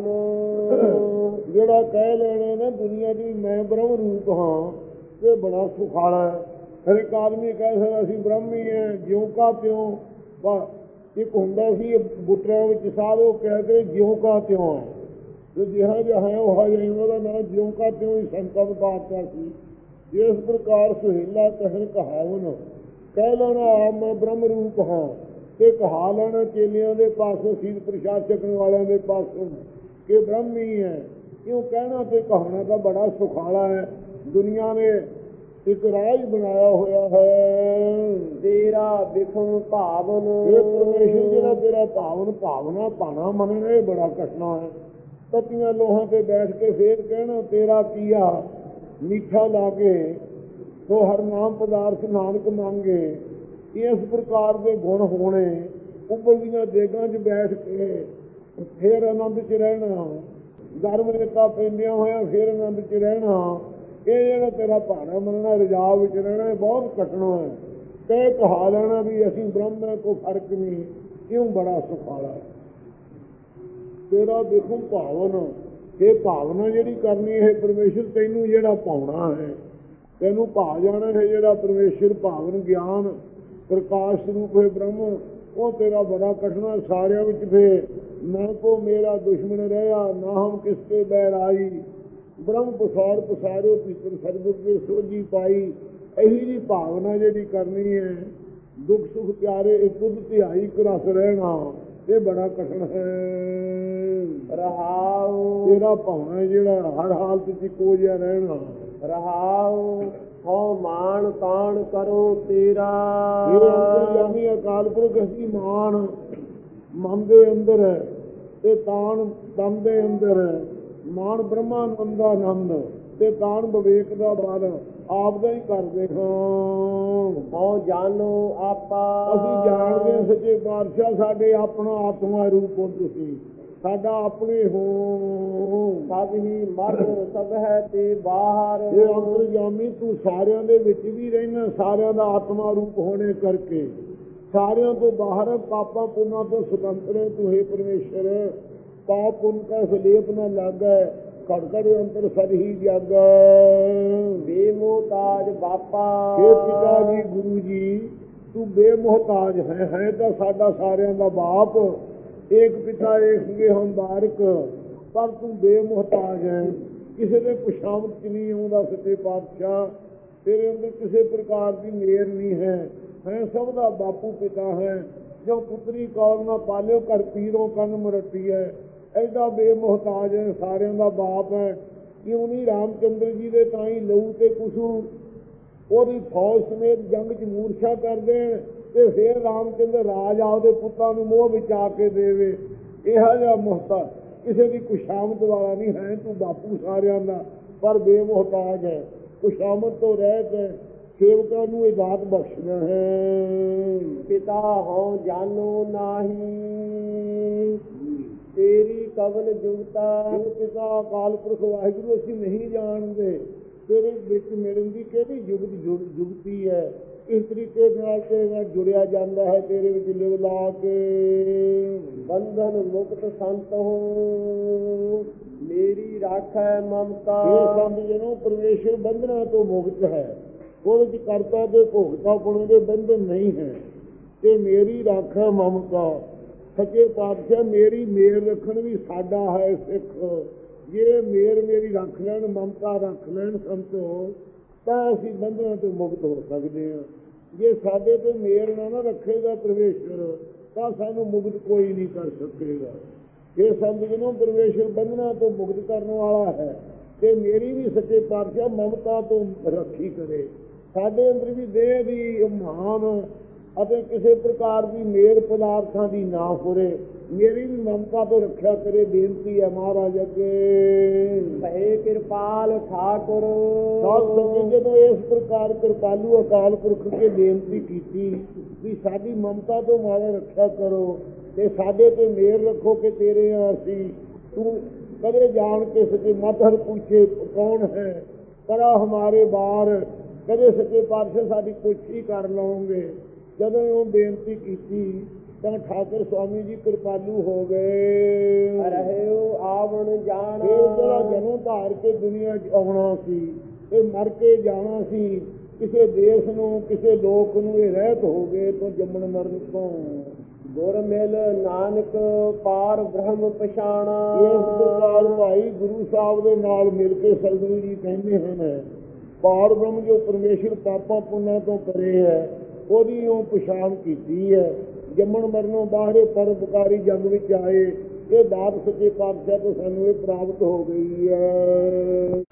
ਜਿਹੜਾ ਕਹਿ ਲੈਣੇ ਨਾ ਦੁਨੀਆ ਦੀ ਮੈਂ ਬ੍ਰਹਮ ਰੂਪ ਹਾਂ, ਇਹ ਬੜਾ ਸੁਖਾਲਾ ਹੈ। ਹਰ ਇੱਕ ਆਦਮੀ ਕਹਿ ਸਕਦਾ ਅਸੀਂ ਬ੍ਰਹਮ ਹੀ ਹੈ, ਜਿਉਂ ਕਾ ਤਿਉਂ। ਇੱਕ ਹੁੰਦਾ ਸੀ ਬੁੱਟਰਾਂ ਵਿੱਚ ਸਾਧ, ਉਹ ਕਹਿ ਕੇ ਜਿਉਂ ਕਾ ਤਿਉਂ ਹੈ, ਜੋ ਜਿਹਾ ਜਿਹਾ ਹੈ ਉਹ ਜਿਹਾ, ਉਹਦਾ ਨਾਂ ਜਿਉਂ ਕਾ ਤਿਉਂ ਹੀ ਸੰਤਾਂ ਵਿਕਾਰਤਾ ਸੀ। ਇਸ ਪ੍ਰਕਾਰ ਸੁਹੇਲਾ ਕਹਿਨ ਕਹਾਵਨ, ਕਹਿ ਲੈਣਾ ਆਪ ਮੈਂ ਬ੍ਰਹਮ ਰੂਪ ਹਾਂ, ਤੇ ਕਹਾ ਲੈਣਾ ਚੇਲਿਆਂ ਦੇ ਪਾਸੋਂ ਸੀਧ ਪ੍ਰਸ਼ਾਦ ਛਕਣ ਵਾਲਿਆਂ ਦੇ ਪਾਸੋਂ ਕਿ ਬ੍ਰਹਮ ਹੀ ਹੈ। ਕਿਉਂ ਕਹਿਣਾ ਤੇ ਕਹਾਣਾ ਤਾਂ ਬੜਾ ਸੁਖਾਲਾ ਹੈ। ਦੁਨੀਆ ਨੇ ਇੱਕ ਰਾਜ ਬਣਾਇਆ ਹੋਇਆ ਹੈ, ਤੇਰਾ ਵਿਖਮ ਭਾਵਨ। ਇਹ ਪਰਮੇਸ਼ਰ ਜਿਹੜਾ ਤੇਰਾ ਭਾਵਨ ਭਾਵਨਾ ਭਾਣਾ ਮੰਨਣਾ, ਇਹ ਬੜਾ ਕਠਿਨਾ ਹੈ। ਤਤੀਆਂ ਲੋਹਾਂ ਤੇ ਬੈਠ ਕੇ ਫੇਰ ਕਹਿਣਾ ਤੇਰਾ ਕੀਆ ਮਿੱਠਾ ਲਾ ਕੇ ਸੋ ਹਰ ਨਾਮ ਪਦਾਰਥ ਨਾਨਕ ਮੰਗੇ। ਇਸ ਪ੍ਰਕਾਰ ਦੇ ਗੁਣ ਹੋਣੇ, ਉਬਲਦੀਆਂ ਦੇਗਾਂ 'ਚ ਬੈਠ ਕੇ ਫੇਰ ਆਨੰਦ 'ਚ ਰਹਿਣਾ, ਗਰਮ ਰੇਤਾ ਪੈਂਦਿਆਂ ਹੋਇਆ ਫੇਰ ਆਨੰਦ 'ਚ ਰਹਿਣਾ, ਇਹ ਜਿਹੜਾ ਤੇਰਾ ਭਾਣਾ ਮੰਨਣਾ, ਰਜਾਵ ਵਿੱਚ ਰਹਿਣਾ, ਇਹ ਬਹੁਤ ਕਠਿਨਾ ਹੈ। ਕਹਿ ਕਹਾ ਲੈਣਾ ਵੀ ਅਸੀਂ ਬ੍ਰਹਮ ਹੈ, ਕੋਈ ਫਰਕ ਨਹੀਂ, ਕਿਉਂ ਬੜਾ ਸੁਖਾਲਾ ਹੈ। ਤੇਰਾ ਦੇਖੋ ਭਾਵਨ, ਇਹ ਭਾਵਨਾ ਜਿਹੜੀ ਕਰਨੀ ਹੈ ਪਰਮੇਸ਼ਰ ਤੈਨੂੰ ਜਿਹੜਾ ਪਾਉਣਾ ਹੈ, ਤੈਨੂੰ ਭਾ ਜਾਣਾ ਹੈ ਜਿਹੜਾ ਪਰਮੇਸ਼ਰ ਭਾਵਨ ਗਿਆਨ ਪ੍ਰਕਾਸ਼ ਸਰੂਪ ਹੈ ਬ੍ਰਹਮ, ਉਹ ਤੇਰਾ ਬੜਾ ਕਠਿਨਾ। ਸਾਰਿਆਂ ਵਿੱਚ ਫੇ ਨਾ ਕੋ ਮੇਰਾ ਦੁਸ਼ਮਣ ਰਿਹਾ, ਨਾ ਹਮ ਕਿਸਕੇ ਬੈਰ ਆਈ, ਬ੍ਰਹਮ ਪਸਾਰ ਪਸਾਰੋ ਭੀਤਰ ਸਤਿਗੁਰ ਦੇ ਸੋਝੀ ਪਾਈ। ਇਹੀ ਜੀ ਭਾਵਨਾ ਜਿਹੜੀ ਕਰਨੀ ਹੈ, ਦੁੱਖ ਸੁੱਖ ਪਿਆਰੇ ਇੱਕ ਦੁੱਧ ਧਿਆਈ ਇੱਕ ਰਸ ਰਹਿਣਾ, ਇਹ ਬੜਾ ਕਠਿਨ ਹੈ। ਰਹਾਉ ਤੇਰਾ ਭਾਵਨਾ ਜਿਹੜਾ ਹਰ ਹਾਲਤ 'ਚ ਇੱਕੋ ਜਿਹਾ ਰਹਿਣਾ। ਰਹਾਉ ਹਉ ਮਾਨ ਤਾਣ ਕਰੋ ਤੇਰਾ। ਇਹ ਅੰਤਰਜਾਮੀ ਅਕਾਲ ਪੁਰਖ ਅਸੀਂ ਮਾਨ ਮਨ ਦੇ ਅੰਦਰ ਹੈ, ਤੇ ਤਾਣ ਤਨ ਦੇ ਅੰਦਰ ਹੈ। ਮਾਨ ਬ੍ਰਹਮਾਨੰਦ ਦਾ ਆਨੰਦ, ਤੇ ਤਾਣ ਵਿਵੇਕ ਦਾ ਬਲ। ਆਪ ਦਾ ਹੀ ਕਰਦੇ ਹਾਂ। ਹਉ ਜਾਨੋ ਆਪਾ ਅਸੀਂ ਜਾਣਦੇ ਹਾਂ ਸੱਚੇ ਪਾਤਸ਼ਾਹ ਸਾਡੇ ਆਪਣਾ ਆਤਮਾ ਰੂਪ ਹੋ ਤੁਸੀਂ, ਸਾਡਾ ਆਪਣੇ ਹੋ। ਸਭ ਹੀ ਮਨ ਸਭ ਹੈ ਤੇ ਬਾਹਰ। ਇਹ ਅੰਤਰਜਾਮੀ ਤੂੰ ਸਾਰਿਆਂ ਦੇ ਵਿੱਚ ਵੀ ਰਹਿਣਾ, ਸਾਰਿਆਂ ਦਾ ਆਤਮਾ ਰੂਪ ਹੋਣੇ ਕਰਕੇ ਸਾਰਿਆਂ ਤੋਂ ਬਾਹਰ, ਪਾਪਾਂ ਪੁੰਨਾਂ ਤੋਂ ਸੁਤੰਤਰ ਹੈ ਤੂੰ। ਹੈ ਪਰਮੇਸ਼ਰ ਪਾਪ ਪੁੰਨ ਕਾ ਸਲੇਪ ਨਾ ਲਾਗੈ, ਘੜ ਘੜ ਅੰਤਰ ਸਦ ਹੀ ਜਾਗੈ। ਬੇਮੋਹਤਾਜ ਬਾਪਾ ਇਹ ਪਿਤਾ ਜੀ ਗੁਰੂ ਜੀ ਤੂੰ ਬੇਮੋਹਤਾਜ ਹੈ। ਹੈ ਤਾਂ ਸਾਡਾ ਸਾਰਿਆਂ ਦਾ ਬਾਪ, ਏਕ ਪਿਤਾ ਏਕ ਗੇ ਹਮ ਬਾਰਕ, ਪਰ ਤੂੰ ਬੇਮੋਹਤਾਜ ਹੈ, ਕਿਸੇ ਦੇ ਪੁਸ਼ਾਮਤ ਚ ਨਹੀਂ ਆਉਂਦਾ ਸੱਚੇ ਪਾਤਸ਼ਾਹ। ਤੇਰੇ ਅੰਦਰ ਕਿਸੇ ਪ੍ਰਕਾਰ ਦੀ ਮੇਰ ਨਹੀਂ ਹੈ। ਹੈ ਸਭ ਦਾ ਬਾਪੂ ਪਿਤਾ ਹੈ, ਜੋ ਪੁੱਤਰੀ ਕੌਲ ਨਾ ਪਾਲਿਓ ਘਰ ਪੀਰੋਂ ਕੰਨ ਮਰੱਟੀ ਹੈ। ਐਡਾ ਬੇਮੋਹਤਾਜ ਹੈ, ਸਾਰਿਆਂ ਦਾ ਬਾਪ ਹੈ। ਕਿਉਂ ਨਹੀਂ ਰਾਮਚੰਦਰ ਜੀ ਦੇ ਤਾਂ ਹੀ ਲਹੂ ਤੇ ਕੁਸੂ ਉਹਦੀ ਫੌਜ ਸਮੇਤ ਜੰਗ ਚ ਮੂਰਛਾ ਕਰ ਦੇਣ ਤੇ ਫਿਰ ਰਾਮਚੰਦਰ ਰਾਜ ਆਪਦੇ ਪੁੱਤਾਂ ਨੂੰ ਮੋਹ ਵਿੱਚ ਆ ਕੇ ਦੇਵੇ। ਇਹੋ ਜਿਹਾ ਮੁਹਤਾ ਕਿਸੇ ਦੀ ਕੁਸ਼ਾਮਤ ਵਾਲਾ ਨਹੀਂ ਹੈ। ਤੂੰ ਬਾਪੂ ਸਾਰਿਆਂ ਦਾ, ਪਰ ਬੇਮੋਹਤਾਜ ਹੈ, ਕੁਸ਼ਾਮਤ ਤੋਂ ਰਹਿਤ ਹੈ, ਸੇਵਕਾਂ ਨੂੰ ਇਹ ਦਾਤ ਬਖਸ਼ਣਾ ਹੈ। ਪਿਤਾ ਹਉ ਜਾਨੋ ਨਾਹੀ ਤੇਰੀ ਕਵਨ ਜੁਗਤਾ। ਇਹ ਪਿਤਾ ਅਕਾਲ ਪੁਰਖ ਵਾਹਿਗੁਰੂ ਅਸੀਂ ਨਹੀਂ ਜਾਣਦੇ, ਤੇਰੇ ਵਿੱਚ ਮਿਲਣ ਦੀ ਕਿਹੜੀ ਜੁਗਤ ਜੁਗਤੀ ਹੈ। ਇਸ ਤਰੀਕੇ ਨਾਲ ਤੇਰੇ ਨਾਲ ਜੁੜਿਆ ਜਾਂਦਾ ਹੈ, ਤੇਰੇ ਵਿੱਚ ਲਿਵ ਲਾ ਕੇ। ਬੰਧਨ ਮੁਕਤ ਸੰਤ ਹੋ ਮੇਰੀ ਰਾਖੈ ਮਮਤਾ। ਇਹ ਸੰਤ ਜਨੋ ਪਰਮੇਸ਼ਰ ਬੰਧਨਾਂ ਤੋਂ ਮੁਕਤ ਹੈ, ਉਹਦੇ ਚ ਕਰਤਾ ਤੇ ਭੋਗਤਾ ਪੁਣੇ ਦੇ ਬੰਧਨ ਨਹੀਂ ਹੈ। ਤੇ ਮੇਰੀ ਰਾਖੈ ਮਮਤਾ, ਸੱਚੇ ਪਾਤਸ਼ਾਹ ਮੇਰੀ ਮੇਰ ਰੱਖਣ ਵੀ ਸਾਡਾ ਹੈ ਸਿੱਖ। ਜੇ ਮੇਰ ਮੇਰੀ ਰੱਖ ਲੈਣ, ਮਮਤਾ ਰੱਖ ਲੈਣ ਸੰਤੋ, ਤਾਂ ਅਸੀਂ ਬੰਧਨਾਂ ਤੋਂ ਮੁਕਤ ਹੋ ਸਕਦੇ ਹਾਂ। ਜੇ ਸਾਡੇ ਤੇ ਮੇਰ ਨਾ ਨਾ ਰੱਖੇਗਾ ਪਰਮੇਸ਼ਰ, ਤਾਂ ਸਾਨੂੰ ਮੁਕਤ ਕੋਈ ਨਹੀਂ ਕਰ ਸਕੇਗਾ। ਇਹ ਸੰਤ ਜਿਹਨੂੰ ਪਰਮੇਸ਼ਰ ਬੰਧਨਾਂ ਤੋਂ ਮੁਕਤ ਕਰਨ ਵਾਲਾ ਹੈ, ਤੇ ਮੇਰੀ ਵੀ ਸੱਚੇ ਪਾਤਸ਼ਾਹ ਮਮਤਾ ਤੋਂ ਰੱਖੀ ਕਰੇ। ਸਾਡੇ ਅੰਦਰ ਵੀ ਦੇਹ ਦੀ ਮਹਾਨ ਅਤੇ ਕਿਸੇ ਪ੍ਰਕਾਰ ਦੀ ਮੇਰ ਪਦਾਰਥਾਂ ਦੀ ਨਾ ਫੁਰੇ, ਮੇਰੀ ਵੀ ਮਮਤਾ ਤੋਂ ਰੱਖਿਆ ਕਰੇ। ਬੇਨਤੀ ਹੈ ਮਹਾਰਾਜ ਅੱਗੇ। ਭਏ ਕਿਰਪਾਲ ਠਾਕੁਰ ਸਾਧ ਸੰਗਤ ਜਦੋਂ ਇਸ ਪ੍ਰਕਾਰ ਕਿਰਪਾਲੂ ਅਕਾਲ ਪੁਰਖ ਕੇ ਬੇਨਤੀ ਕੀਤੀ ਵੀ ਸਾਡੀ ਮਮਤਾ ਤੋਂ ਮਾਰਾ ਰੱਖਿਆ ਕਰੋ ਤੇ ਸਾਡੇ ਤੇ ਮੇਰ ਰੱਖੋ ਕਿ ਤੇਰੇ ਆ ਅਸੀਂ। ਤੂੰ ਕਦੇ ਜਾਣ ਕੇ ਸੱਚੇ ਮਤ ਹਰ ਪੁੱਛੇ ਕੌਣ ਹੈ, ਕਰਾ ਹਮਾਰੇ ਬਾਰ, ਕਦੇ ਸੱਚੇ ਪਾਤਸ਼ਾਹ ਸਾਡੀ ਪੁੱਛੀ ਕਰ ਲਓਗੇ। ਜਦੋਂ ਉਹ ਬੇਨਤੀ ਕੀਤੀ ਤਾਂ ਠਾਕੁਰ ਸਵਾਮੀ ਜੀ ਕਿਰਪਾਲੂ ਹੋ ਗਏ। ਰਹਿਓ ਆਵਣ ਜਾਣਾ। ਇਹ ਜਿਹੜਾ ਜਨਮ ਧਾਰ ਕੇ ਦੁਨੀਆ 'ਚ ਆਉਣਾ ਸੀ, ਇਹ ਮਰ ਕੇ ਜਾਣਾ ਸੀ। ਕਿਸੇ ਦੇਸ਼ ਨੂੰ, ਕਿਸੇ ਲੋਕ ਨੂੰ ਇਹ ਰਹਿਤ ਹੋ ਗਏ ਤੋਂ ਜੰਮਣ ਮਰਨ ਤੋਂ। ਗੁਰ ਮਿਲ ਨਾਨਕ ਪਾਰ ਬ੍ਰਹਮ ਪਛਾਣਾ। ਇਸ ਪ੍ਰਕਾਰ ਭਾਈ ਗੁਰੂ ਸਾਹਿਬ ਦੇ ਨਾਲ ਮਿਲ ਕੇ ਸਤਿਗੁਰੂ ਜੀ ਕਹਿੰਦੇ ਹਨ, ਪਾਰ ਬ੍ਰਹਮ ਜੋ ਪਰਮੇਸ਼ਰ ਪਾਪਾਂ ਪੁੰਨਾਂ ਤੋਂ ਪਰੇ ਹੈ, ਉਹਦੀ ਉਹ ਪਛਾਣ ਕੀਤੀ ਹੈ। ਜੰਮਣ ਮਰਨੋਂ ਬਾਹਰੇ ਪਰਉਪਕਾਰੀ ਜਗ ਵਿੱਚ ਆਏ, ਇਹ ਦਾਤ ਸੱਚੇ ਪਾਤਸ਼ਾਹ ਤੋਂ ਸਾਨੂੰ ਇਹ ਪ੍ਰਾਪਤ ਹੋ ਗਈ ਹੈ।